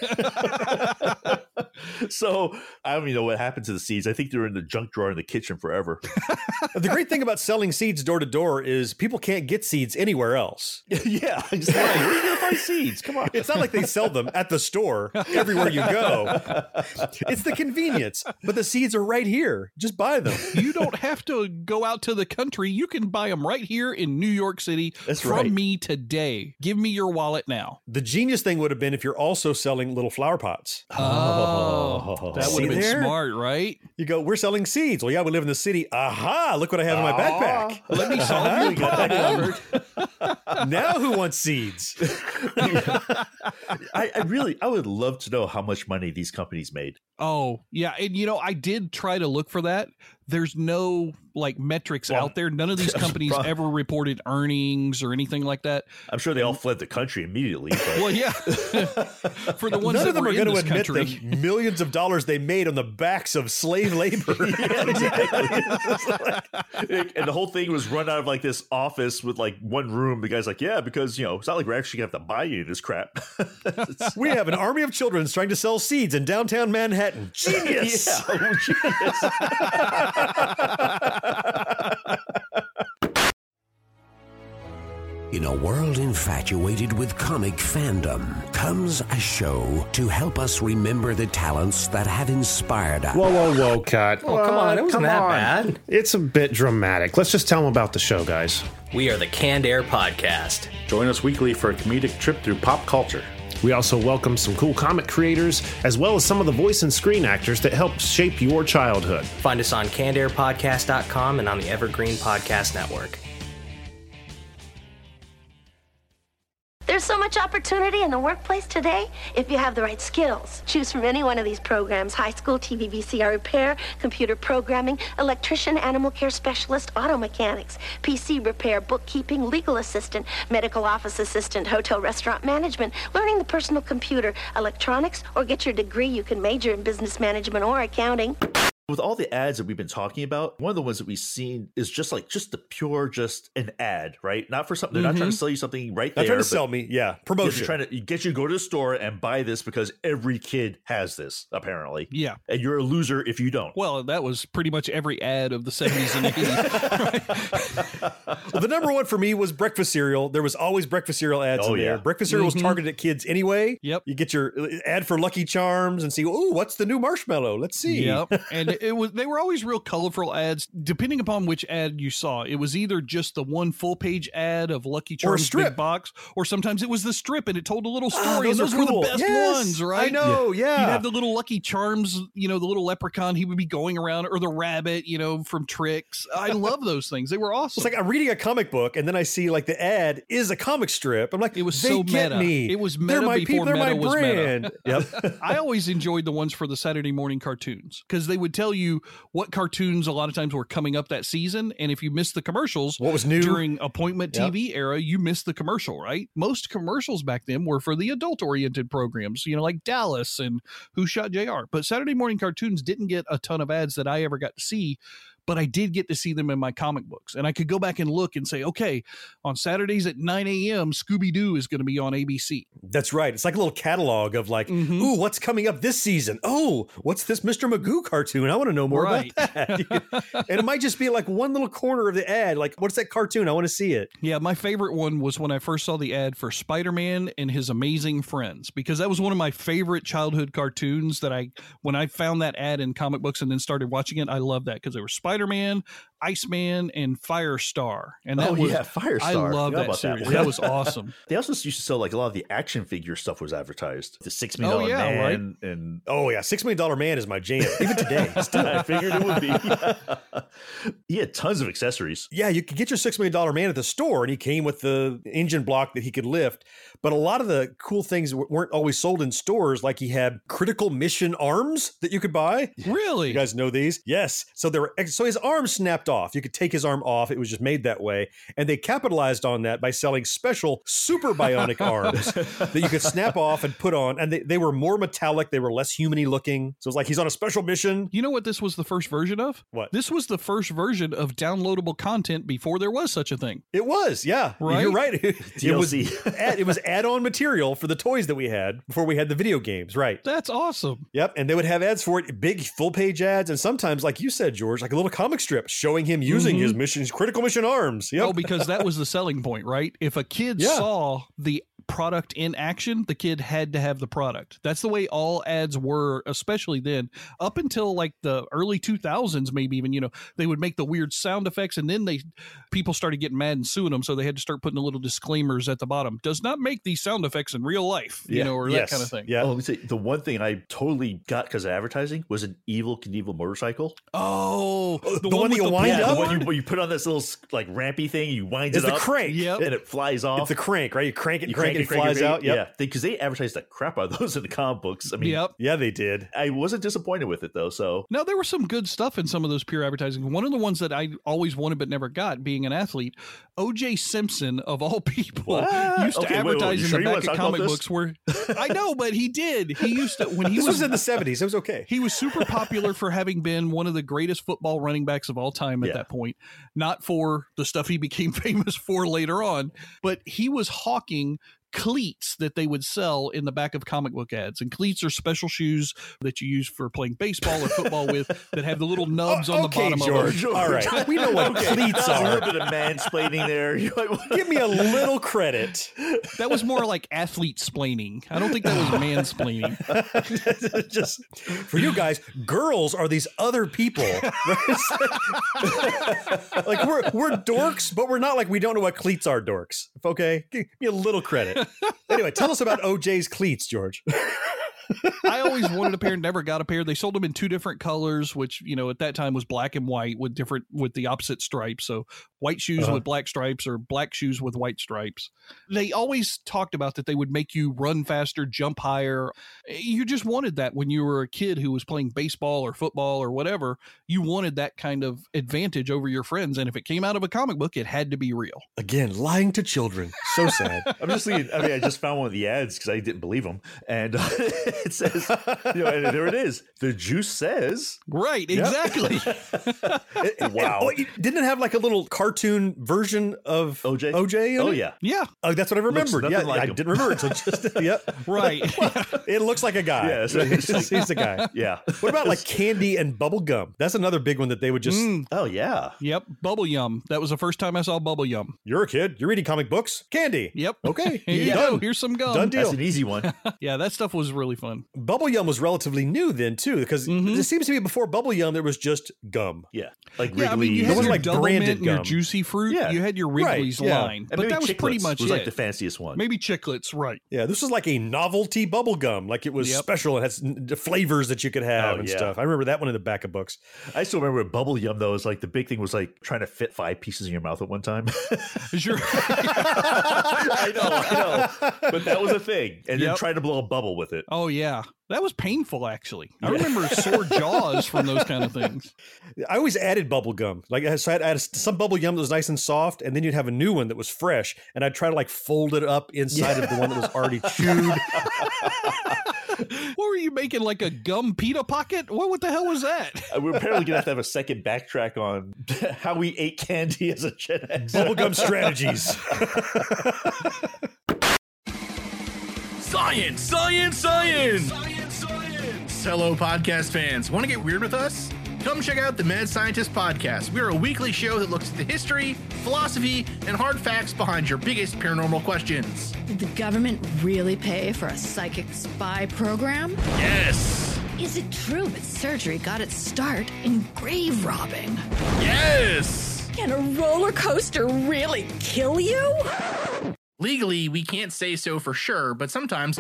there. So I don't even know what happened to the seeds. I think they're in the junk drawer in the kitchen forever. The great thing about selling seeds door to door is people can't get seeds anywhere else. Yeah, exactly. Where are you gonna find seeds? Come on. It's not like they sell them at the store everywhere you go. It's the convenience, but the seeds are right here. Just buy them. You don't have to go out to the country. You can buy them right here in New York City That's from right. me today. Give me your wallet now. The genius thing would have been if you're also selling little flower pots. Oh, that would See have been there? smart, right? You go, we're selling seeds. Well, yeah, we live in the city. Aha, look what I have in my backpack. Let me solve Uh-huh. your We got that problem. covered. Now who wants seeds? I, I really, I would love to know how much money these companies made. Oh, yeah. And, you know, I did try to look for that. There's no like metrics Well, out there. None of these that's the companies problem. ever reported earnings or anything like that. I'm sure they all fled the country immediately. But Well, yeah. For the ones None that of them were are in going to this admit country. the millions of dollars they made on the backs of slave labor. yeah, exactly. And the whole thing was run out of like this office with like one room. The guy's like, yeah, because, you know, it's not like we're actually going to have to buy you this crap. It's- We have an army of children trying to sell seeds in downtown Manhattan. Genius! Yeah, oh, genius. In a world infested infatuated with comic fandom, comes a show to help us remember the talents that have inspired us. Whoa, whoa, whoa, cut. Oh, come on. It wasn't Come that on. bad. It's a bit dramatic. Let's just tell them about the show, guys. We are the Canned Air Podcast. Join us weekly for a comedic trip through pop culture. We also welcome some cool comic creators, as well as some of the voice and screen actors that helped shape your childhood. Find us on canned air podcast dot com and on the Evergreen Podcast Network. There's so much opportunity in the workplace today if you have the right skills. Choose from any one of these programs: high school T V V C R repair, computer programming, electrician, animal care specialist, auto mechanics, P C repair, bookkeeping, legal assistant, medical office assistant, hotel restaurant management, learning the personal computer, electronics, or get your degree. You can major in business management or accounting. With all the ads that we've been talking about, one of the ones that we've seen is just like just the pure, just an ad, right? Not for something. They're Mhm. not trying to sell you something right Not there. trying to sell me. Yeah. Promotion. They're trying to get you to go to the store and buy this because every kid has this, apparently. Yeah. And you're a loser if you don't. Well, that was pretty much every ad of the seventies and eighties. Well, the number one for me was breakfast cereal. There was always breakfast cereal ads Oh, in there. yeah. Breakfast cereal Mhm. was targeted at kids anyway. Yep. You get your ad for Lucky Charms and see, oh, what's the new marshmallow? Let's see. Yep. And it was they were always real colorful ads, depending upon which ad you saw. It was either just the one full page ad of Lucky Charms strip. big box, or sometimes it was the strip and it told a little Ah, story. those and those are were cool. the best Yes, ones, right? I know, yeah. You'd have the little Lucky Charms, you know, the little leprechaun, he would be going around, or the rabbit, you know, from Tricks. I love those things. They were awesome. It's like I'm reading a comic book and then I see like the ad is a comic strip. I'm like, It was they so get meta. me. It was They're meta my before people. They're meta my was brand. meta. Yep. I always enjoyed the ones for the Saturday morning cartoons because they would tell you what cartoons a lot of times were coming up that season. And if you missed the commercials, what was new during appointment Yep. T V era, you missed the commercial, right? Most commercials back then were for the adult oriented programs, you know, like Dallas and Who Shot J R. But Saturday morning cartoons didn't get a ton of ads that I ever got to see. But I did get to see them in my comic books. And I could go back and look and say, okay, on Saturdays at nine a.m., Scooby-Doo is going to be on A B C. That's right. It's like a little catalog of like, Mhm. ooh, what's coming up this season? Oh, what's this Mister Magoo cartoon? I want to know more Right. about that. And it might just be like one little corner of the ad. Like, what's that cartoon? I want to see it. Yeah, my favorite one was when I first saw the ad for Spider-Man and His Amazing Friends, because that was one of my favorite childhood cartoons that I, when I found that ad in comic books and then started watching it, I loved that because they were Spider-Man, Iceman, and Firestar. And that oh, was, yeah, Firestar. I love Forgot that about series. one. That was awesome. They also used to sell like a lot of the action figure stuff was advertised. The Six Million Oh, Dollar yeah, Man and Oh, yeah. Six Million Dollar Man is my jam. Even today. Still. I figured it would be. He had tons of accessories. Yeah, you could get your Six Million Dollar Man at the store, and he came with the engine block that he could lift. But a lot of the cool things w- weren't always sold in stores. Like he had critical mission arms that you could buy. Really? You guys know these? Yes. So there were so his arm snapped off. You could take his arm off. It was just made that way, and they capitalized on that by selling special super bionic arms that you could snap off and put on. And they, they were more metallic. They were less humany looking. So it's like he's on a special mission. You know what this was the first version of? What? This was the first version of downloadable content before there was such a thing. It was, yeah. Right? You're right. It D L was C. add, it was add-on material for the toys that we had before we had the video games, right? That's awesome. Yep, and they would have ads for it, big full-page ads, and sometimes, like you said, George, like a little comic strip showing him using Mhm. his mission's critical mission arms. Yep. Oh, because that was the selling point, right? If a kid Yeah. saw the product in action, the kid had to have the product. That's the way all ads were, especially then. Up until like the early two thousands, maybe even, you know, they would make the weird sound effects, and then they people started getting mad and suing them, so they had to start putting the little disclaimers at the bottom. Does not make these sound effects in real life, you Yeah. know, or Yes. that kind of thing. Yeah. Oh, let me say the one thing I totally got because of advertising was an Evil Knievel motorcycle. Oh, the, the one that with you wind yeah, up? the one you, where you put on this little like rampy thing, you wind It's it the up, crank. Yep. and it flies off. It's the crank, right? You crank it, and You crank, it, and crank flies crank out. Yep. Yeah, because they advertised the crap out of those in the comic books. I mean, Yep. Yeah, they did. I wasn't disappointed with it though. So Now, there was some good stuff in some of those pure advertising. One of the ones that I always wanted but never got, being an athlete, O J Simpson, of all people, What? used to Okay, wait, wait, advertise you in sure the you wanna back of talk about comic this? books where I know, but he did. He used to, when he This was, was in the seventies. It was okay. he was super popular for having been one of the greatest football running backs of all time at Yeah. that point. Not for the stuff he became famous for later on, but he was hawking cleats that they would sell in the back of comic book ads. And cleats are special shoes that you use for playing baseball or football with that have the little nubs on the Okay, bottom George. of them. All right. We know what Okay, cleats that was a are. little bit of mansplaining there. You're like, what? Give me a little credit. That was more like athlete splaining. I don't think that was mansplaining. Just for you guys, girls are these other people. Like we're we're dorks, but we're not like we don't know what cleats are dorks. Okay? Give me a little credit. Anyway, tell us about O J's cleats, George. I always wanted a pair, never got a pair. They sold them in two different colors, which, you know, at that time was black and white with different, with the opposite stripes. So white shoes Uh-huh. with black stripes or black shoes with white stripes. They always talked about that they would make you run faster, jump higher. You just wanted that when you were a kid who was playing baseball or football or whatever. You wanted that kind of advantage over your friends. And if it came out of a comic book, it had to be real. Again, lying to children. So sad. I'm just thinking, I mean, I just found one of the ads because I didn't believe them. And uh, it says, you know, and there it is. The juice says. Right, Yep. exactly. Wow. Oh, didn't it have like a little cartoon version of O J? O J in Oh, it? yeah. Yeah. Oh, that's what I remembered. nothing Yeah, like I him. didn't remember it. So just, yep. Right. It looks like a guy. Yeah, so it's like- he's the guy. Yeah. What about like candy and bubble gum? That's another big one that they would just. Mm. Oh, yeah. Yep. Bubble Yum. That was the first time I saw Bubble Yum. You're a kid. You're reading comic books. Candy. Yep. Okay. Here you Done. go. Here's some gum. Done deal. That's an easy one. Yeah, that stuff was really fun. Bubble Yum was relatively new then too, because Mhm. it seems to be before Bubble Yum there was just gum. Yeah. Like Yeah, I Wrigley's. mean, you There had wasn't your like double branded mint and your gum. juicy fruit. Yeah. You had your Right, Wrigley's yeah. line, And but maybe that was pretty Chiclets much was it. like the fanciest one. Maybe Chiclets, right? Yeah, this was like a novelty bubble gum. Like it was Yep. special. It had s- the flavors that you could have Oh, and yeah. stuff. I remember that one in the back of books. I still remember with Bubble Yum, though, is like the big thing was like trying to fit five pieces in your mouth at one time. Sure. I know, I know. But that was a thing. And then Yep. trying to blow a bubble with it. Oh yeah, that was painful. Actually, I Yeah. remember sore jaws from those kind of things. I always added bubble gum. Like so I had added some bubble gum that was nice and soft, and then you'd have a new one that was fresh, and I'd try to like fold it up inside of the one that was already chewed. What were you making, like a gum pita pocket? What, what the hell was that? Uh, We're apparently going to have to have a second backtrack on how we ate candy as a Gen X. Bubblegum strategies. Science, science, science! Science, science! Hello, podcast fans. Want to get weird with us? Come check out the Mad Scientist Podcast. We're a weekly show that looks at the history, philosophy, and hard facts behind your biggest paranormal questions. Did the government really pay for a psychic spy program? Yes! Is it true that surgery got its start in grave robbing? Yes! Can a roller coaster really kill you? Legally, we can't say so for sure, but sometimes,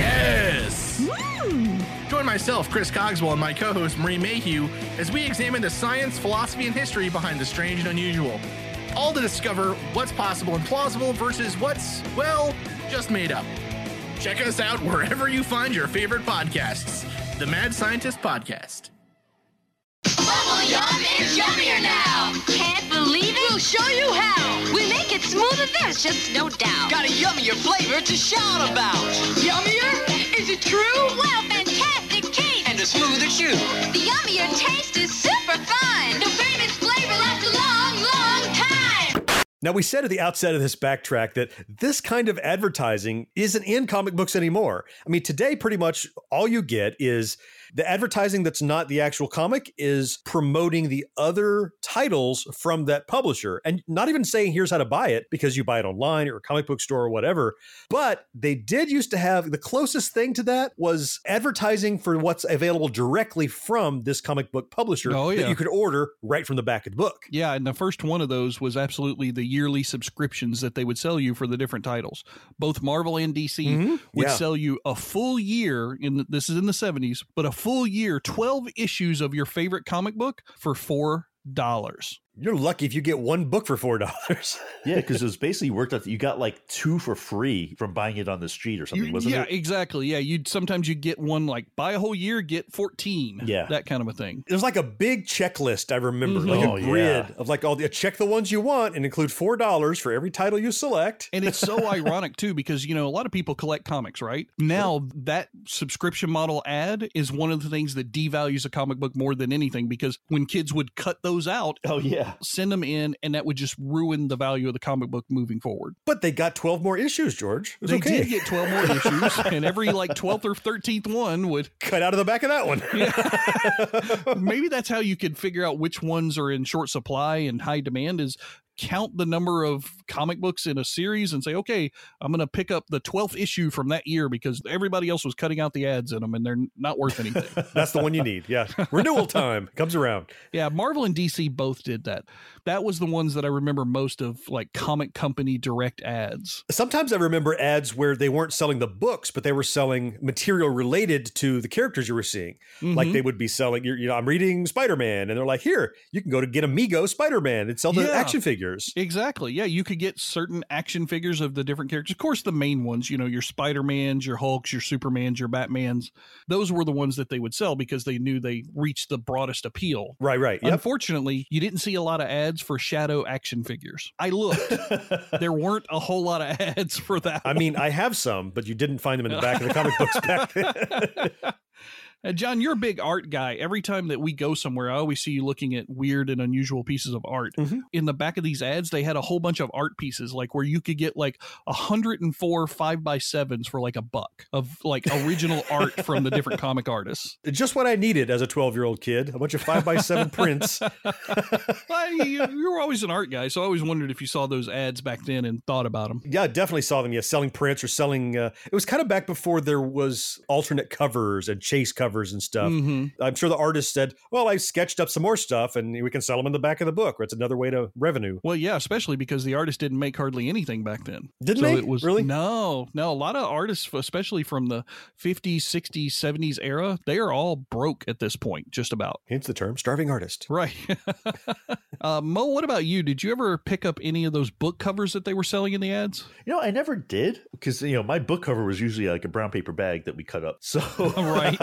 yes! Hmm. Join myself, Chris Cogswell, and my co-host, Marie Mayhew, as we examine the science, philosophy, and history behind the strange and unusual. All to discover what's possible and plausible versus what's, well, just made up. Check us out wherever you find your favorite podcasts. The Mad Scientist Podcast. Bubble Yum is yummier now. Can't believe it? We'll show you how. We make it smoother, there's just no doubt. Got a yummier flavor to shout about. Yummier? Is it true? Well, fantastic taste. And a smoother chew. The yummier taste is super fun. The famous flavor lasts a long, long time. Now, we said at the outset of this backtrack that this kind of advertising isn't in comic books anymore. I mean, today, pretty much all you get is the advertising that's not the actual comic is promoting the other titles from that publisher and not even saying here's how to buy it because you buy it online or a comic book store or whatever. But they did used to have the closest thing to that was advertising for what's available directly from this comic book publisher Oh, yeah. that you could order right from the back of the book. Yeah, and the first one of those was absolutely the yearly subscriptions that they would sell you for the different titles. Both Marvel and D C Mhm. would Yeah. sell you a full year, in the, this is in the seventies, but a full year, twelve issues of your favorite comic book for four dollars. You're lucky if you get one book for four dollars. Yeah, because it was basically worked out that you got like two for free from buying it on the street or something, wasn't yeah, it? exactly. Yeah, you'd sometimes you get one like buy a whole year, get fourteen. Yeah. That kind of a thing. There's like a big checklist, I remember, Mhm. like Oh, a yeah. grid of like all the check the ones you want and include four dollars for every title you select. And it's so ironic too, because you know a lot of people collect comics, right? Now that subscription model ad is one of the things that devalues a comic book more than anything, because when kids would cut those out, Oh, yeah. Yeah. send them in, and that would just ruin the value of the comic book moving forward. But they got twelve more issues, George. It was They okay. did get twelve more issues, and every like twelfth or thirteenth one would cut out of the back of that one. Yeah. Maybe that's how you could figure out which ones are in short supply and high demand is count the number of comic books in a series and say, okay, I'm going to pick up the twelfth issue from that year because everybody else was cutting out the ads in them and they're not worth anything. That's the one you need. Yeah. Renewal time comes around. Yeah. Marvel and D C both did that. That was the ones that I remember most of, like comic company direct ads. Sometimes I remember ads where they weren't selling the books, but they were selling material related to the characters you were seeing. Mhm. Like they would be selling, you know, I'm reading Spider-Man, and they're like, here, you can go to get Amigo Spider-Man and sell the Yeah. action figures. Exactly. Yeah, you could get certain action figures of the different characters. Of course, the main ones, you know, your Spider-Mans, your Hulks, your Supermans, your Batmans, those were the ones that they would sell because they knew they reached the broadest appeal. Right, right. Yep. Unfortunately, you didn't see a lot of ads for Shadow action figures. I looked. There weren't a whole lot of ads for that. I mean, I have some, but you didn't find them in the back of the comic books back then. Uh, John, you're a big art guy. Every time that we go somewhere, I always see you looking at weird and unusual pieces of art. Mm-hmm. In the back of these ads, they had a whole bunch of art pieces, like where you could get like one hundred four five by sevens for like a buck of like original art from the different comic artists. Just what I needed as a twelve-year-old kid, a bunch of five by seven prints. Well, you, you were always an art guy, so I always wondered if you saw those ads back then and thought about them. Yeah, I definitely saw them. Yeah, selling prints or selling. Uh, it was kind of back before there was alternate covers and chase covers and stuff. Mhm. I'm sure the artist said, "Well, I sketched up some more stuff, and we can sell them in the back of the book." Or it's another way to revenue. Well, yeah, especially because the artist didn't make hardly anything back then. Didn't so they? It was, Really? No, no. A lot of artists, especially from the fifties, sixties, seventies era, they are all broke at this point, just about. Hence the term starving artist. Right. uh, Mo, what about you? Did you ever pick up any of those book covers that they were selling in the ads? You know, I never did because, you know, my book cover was usually like a brown paper bag that we cut up. So, Right.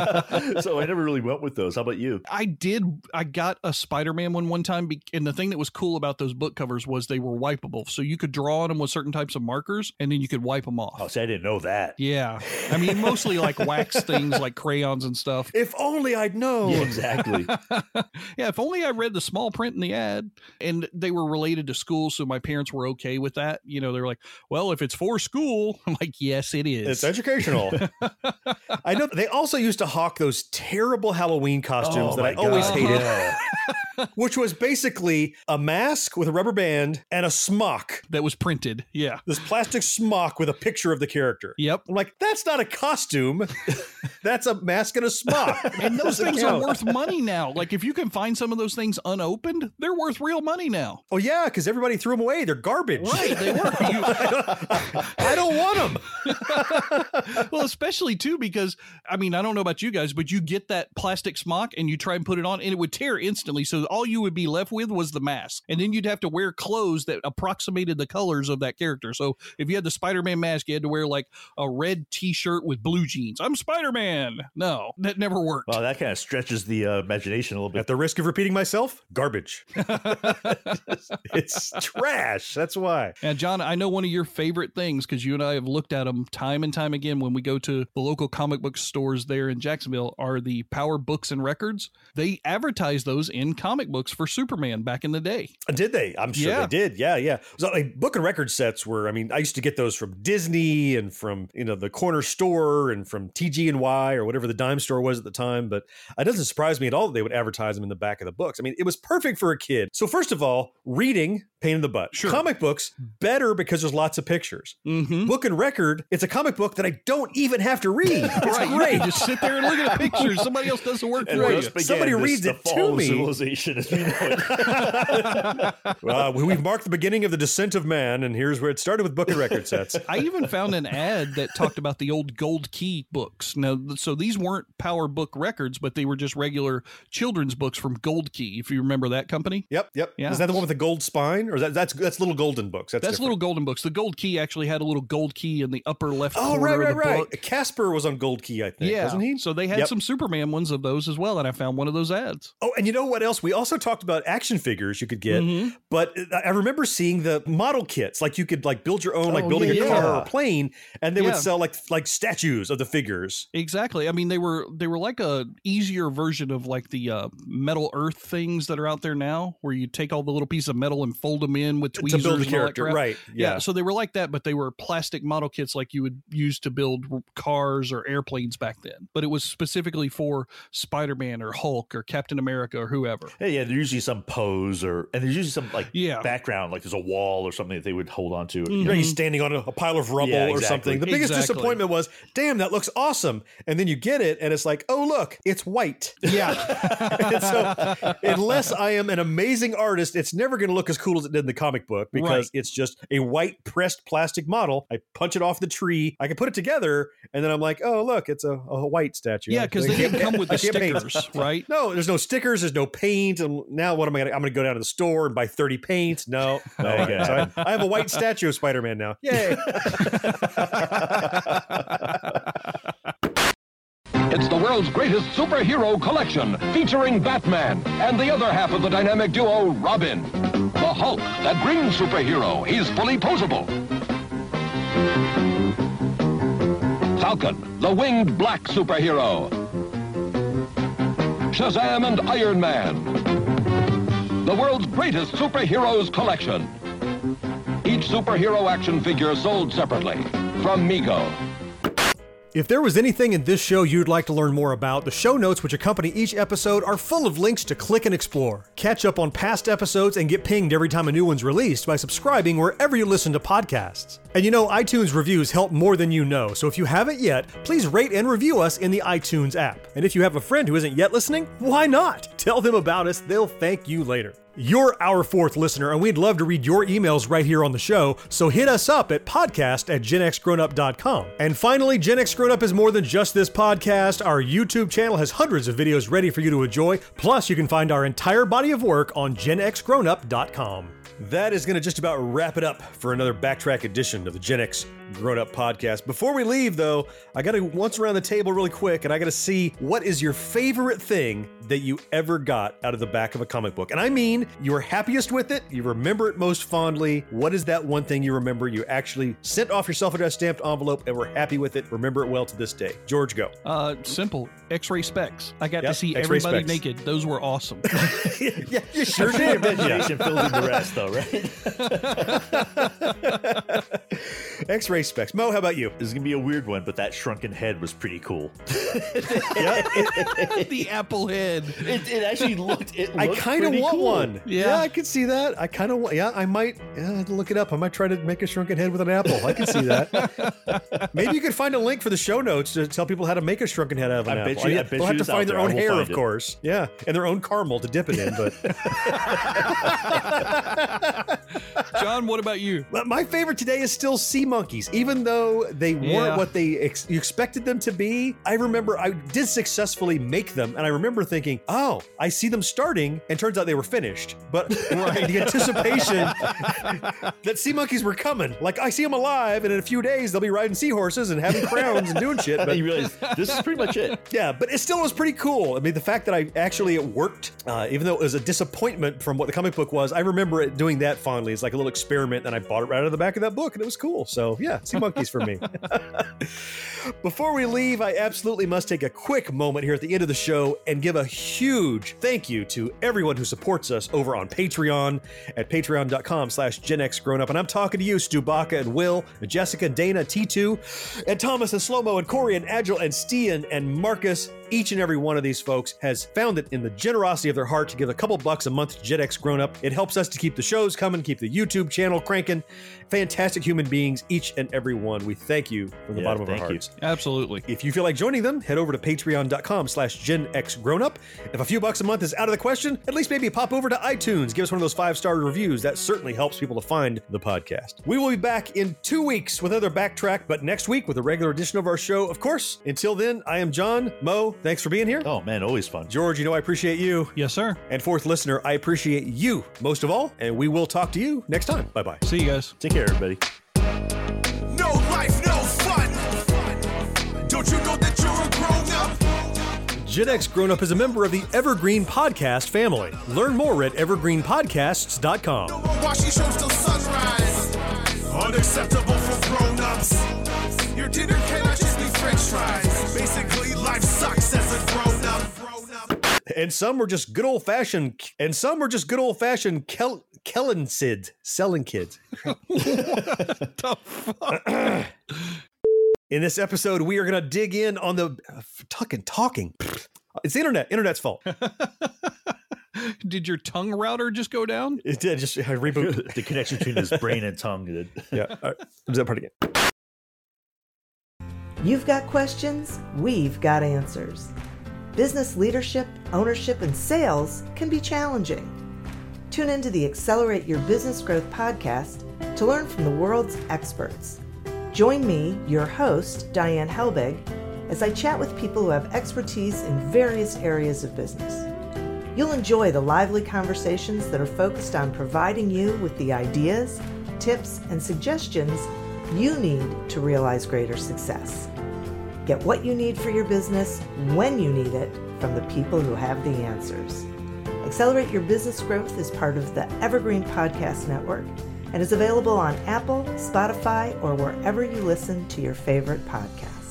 so I never really went with those. How about you? I did. I got a Spider-Man one one time, be- and the thing that was cool about those book covers was they were wipeable. So you could draw on them with certain types of markers, and then you could wipe them off. Oh, see, I didn't know that. Yeah. I mean, mostly like wax things like crayons and stuff. If only I'd known. Yeah, exactly. Yeah, if only I read the small print in the ad. And they were related to school, so my parents were okay with that. You know, they're like, well, if it's for school, I'm like, yes, it is. It's educational. I know they also used to hawk those terrible Halloween costumes Oh, that I my always God. hated. Yeah. Which was basically a mask with a rubber band and a smock. That was printed. Yeah. This plastic smock with a picture of the character. Yep. I'm like, that's not a costume. That's a mask and a smock. And those Doesn't things count. are worth money now. Like if you can find some of those things unopened, they're worth real money now. Oh, yeah, because everybody threw them away. They're garbage. Right, they were. You- I don't want them. well, especially too because I mean I don't know about you guys, but you get that plastic smock and you try and put it on, and it would tear instantly. So all you would be left with was the mask, and then you'd have to wear clothes that approximated the colors of that character. So if you had the Spider-Man mask, you had to wear like a red T-shirt with blue jeans. I'm Spider-Man. No, that never worked. Well, that kind of stretches the uh, imagination a little bit. At the risk of repeating myself, garbage. It's trash. That's why. And John, I know one of your favorite things because you and I have looked at them time and time again when we go to the local comic book stores there in Jacksonville are the Power Books and Records. They advertised those in comic books for Superman back in the day. Did they? I'm sure Yeah. they did. Yeah, yeah. So like book and record sets were, I mean, I used to get those from Disney and from, you know, the corner store and from T G and Y or whatever the dime store was at the time. But it doesn't surprise me at all that they would advertise them in the back of the books. I mean, it was perfect for a kid. So first of all, reading, pain in the butt. Sure. Comic books, better because there's lots of pictures. Mm-hmm. Book and record, it's a comic book that I don't even have to read. It's Right, you great. can just sit there and look at the pictures. Somebody else does the work And for you. thus began Somebody this- reads the it fall to of me. civilization as we know it. Uh, we've marked the beginning of the descent of man, and here's where it started with book and record sets. I even found an ad that talked about the old Gold Key books. Now, so these weren't Power Book Records, but they were just regular children's books from Gold Key, if you remember that company. Yep, yep. Yeah. Is that the one with the gold spine? Or is that, that's that's Little Golden Books. That's, That's different. Little Golden Books. The Gold Key actually had a little gold key in the upper left Oh, corner right, right, of the right. book. Casper was on Gold Key, I think, Yeah, wasn't he? so they had Yep. some Superman ones of those as well, and I found one of those ads. Oh, and you know what else? We also talked about action figures you could get, Mhm. but I remember seeing the model kits. Like you could like build your own, like Oh, building yeah, a car yeah. or a plane, and they would Yeah. sell like like statues of the figures. Exactly. I mean, they were they were like a easier version of like the uh, Metal Earth things that are out there now, where you take all the little pieces of metal and fold them in with tweezers to build a and all that character, crap. right? Yeah. Yeah. So they were like that, but they were plastic model kits like you would use to build cars or airplanes back then. But it was specifically for Spider-Man or Hulk or Captain America or whoever. Yeah, yeah. There's usually some pose or and there's usually some like Yeah. background, like there's a wall or something that they would hold on to. You know, he's standing on a, a pile of rubble Yeah, or exactly. something. The biggest Exactly. disappointment was, damn, that looks awesome. And then you get it, and it's like, oh, look, it's white. Yeah. And so, unless I am an amazing artist, it's never going to look as cool as it did in the comic book because Right. it's just a white pressed plastic model. I punch it off the tree. I can put it together, and then I'm like, oh, look, it's a, a white statue. Yeah, I- because I they can't- didn't come with I the can't paint. stickers, right? No, there's no stickers. There's no paint. And now what am I going to? I'm going to go down to the store and buy thirty paints. No, no. There you go. So I, I have a white statue of Spider-Man now. Yay! It's the world's greatest superhero collection, featuring Batman and the other half of the dynamic duo, Robin. The Hulk, that green superhero, he's fully posable. Falcon, the winged black superhero. Shazam and Iron Man. The world's greatest superheroes collection. Each superhero action figure sold separately from Mego. If there was anything in this show you'd like to learn more about, the show notes which accompany each episode are full of links to click and explore. Catch up on past episodes and get pinged every time a new one's released by subscribing wherever you listen to podcasts. And you know, iTunes reviews help more than you know, so if you haven't yet, please rate and review us in the iTunes app. And if you have a friend who isn't yet listening, why not? Tell them about us, they'll thank you later. You're our fourth listener, and we'd love to read your emails right here on the show, so hit us up at podcast at gen x grown up dot com. And finally, Gen X Grown Up is more than just this podcast. Our YouTube channel has hundreds of videos ready for you to enjoy, plus you can find our entire body of work on gen x grown up dot com. That is going to just about wrap it up for another backtrack edition of the Gen X Grown Up podcast. Before we leave, though, I got to once around the table really quick, and I got to see what is your favorite thing that you ever got out of the back of a comic book. And I mean, you were happiest with it, you remember it most fondly. What is that one thing you remember you actually sent off your self-addressed stamped envelope and were happy with it, remember it well to this day? George, go. Uh, simple. X-ray specs. I got Yep, to see X-ray everybody specs. naked. Those were awesome. Yeah, you sure did. Imagination filled in the rest, though, right? X-ray specs. Mo, how about you? This is gonna be a weird one, but that shrunken head was pretty cool. The apple head. It, it actually looked. It I looked kind of pretty want cool. one. Yeah. Yeah. I could see that. I kind of want. Yeah, I might. Yeah, I have to look it up. I might try to make a shrunken head with an apple. I can see that. Maybe you could find a link for the show notes to tell people how to make a shrunken head out of an I bet apple. you- I Yeah, bet they'll you have to it's out find their there. I own will hair, find of it. course. Yeah, and their own caramel to dip it in. But John, what about you? But my favorite today is still sea monkeys, even though they weren't Yeah. what they ex- you expected them to be. I remember I did successfully make them, and I remember thinking, "Oh, I see them starting," and turns out they were finished. But the anticipation that sea monkeys were coming, like I see them alive, and in a few days they'll be riding seahorses and having crowns and doing shit. But you realize this is pretty much it. Yeah, but it still was pretty cool. I mean, the fact that I actually it worked, uh, even though it was a disappointment from what the comic book was, I remember it doing that fondly. It's like a little experiment, and I bought it right out of the back of that book, and it was cool. So yeah, sea monkeys for me. Before we leave, I absolutely must take a quick moment here at the end of the show and give a huge thank you to everyone who supports us over on Patreon at patreon dot com slash Gen X Grown Up. And I'm talking to you, Stu Baca and Will, and Jessica, Dana, T two, and Thomas and Slow-Mo and Corey and Agile and Stian and Marcus. Each and every one of these folks has found it in the generosity of their heart to give a couple bucks a month to Gen X Grown Up. It helps us to keep the shows coming, keep the YouTube channel cranking. Fantastic human beings, each and every one. We thank you from the Yeah, bottom of our thank you. hearts. Absolutely. If you feel like joining them, head over to patreon dot com slash Gen X Grown Up. If a few bucks a month is out of the question, at least maybe pop over to iTunes. Give us one of those five-star reviews. That certainly helps people to find the podcast. We will be back in two weeks with another backtrack, but next week with a regular edition of our show, of course. Until then, I am John, Mo, thanks for being here. Oh, man, always fun. George, you know I appreciate you. Yes, sir. And fourth listener, I appreciate you most of all, and we will talk to you next time. Bye-bye. See you guys. Take care, everybody. No life, no fun. Don't you know that you're a grown-up? Gen X Grown Up is a member of the Evergreen Podcast family. Learn more at evergreen podcasts dot com. Watching shows till sunrise. Unacceptable for grown-ups. Your dinner cannot just be french fries. Basically, life sucks as a grown-up. And some were just good old-fashioned, and some were just good old-fashioned Kel- Kellen Sid selling kids. What the fuck? In this episode, we are going to dig in on the uh, talking, talking. It's the internet. Internet's fault. Did your tongue router just go down? It did. Just uh, reboot. The connection between his brain and tongue did. Yeah. All right. Is that part again? You've got questions, we've got answers. Business leadership, ownership, and sales can be challenging. Tune into the Accelerate Your Business Growth podcast to learn from the world's experts. Join me, your host, Diane Helbig, as I chat with people who have expertise in various areas of business. You'll enjoy the lively conversations that are focused on providing you with the ideas, tips, and suggestions you need to realize greater success. Get what you need for your business when you need it from the people who have the answers. Accelerate Your Business Growth is part of the Evergreen Podcast Network and is available on Apple, Spotify, or wherever you listen to your favorite podcasts.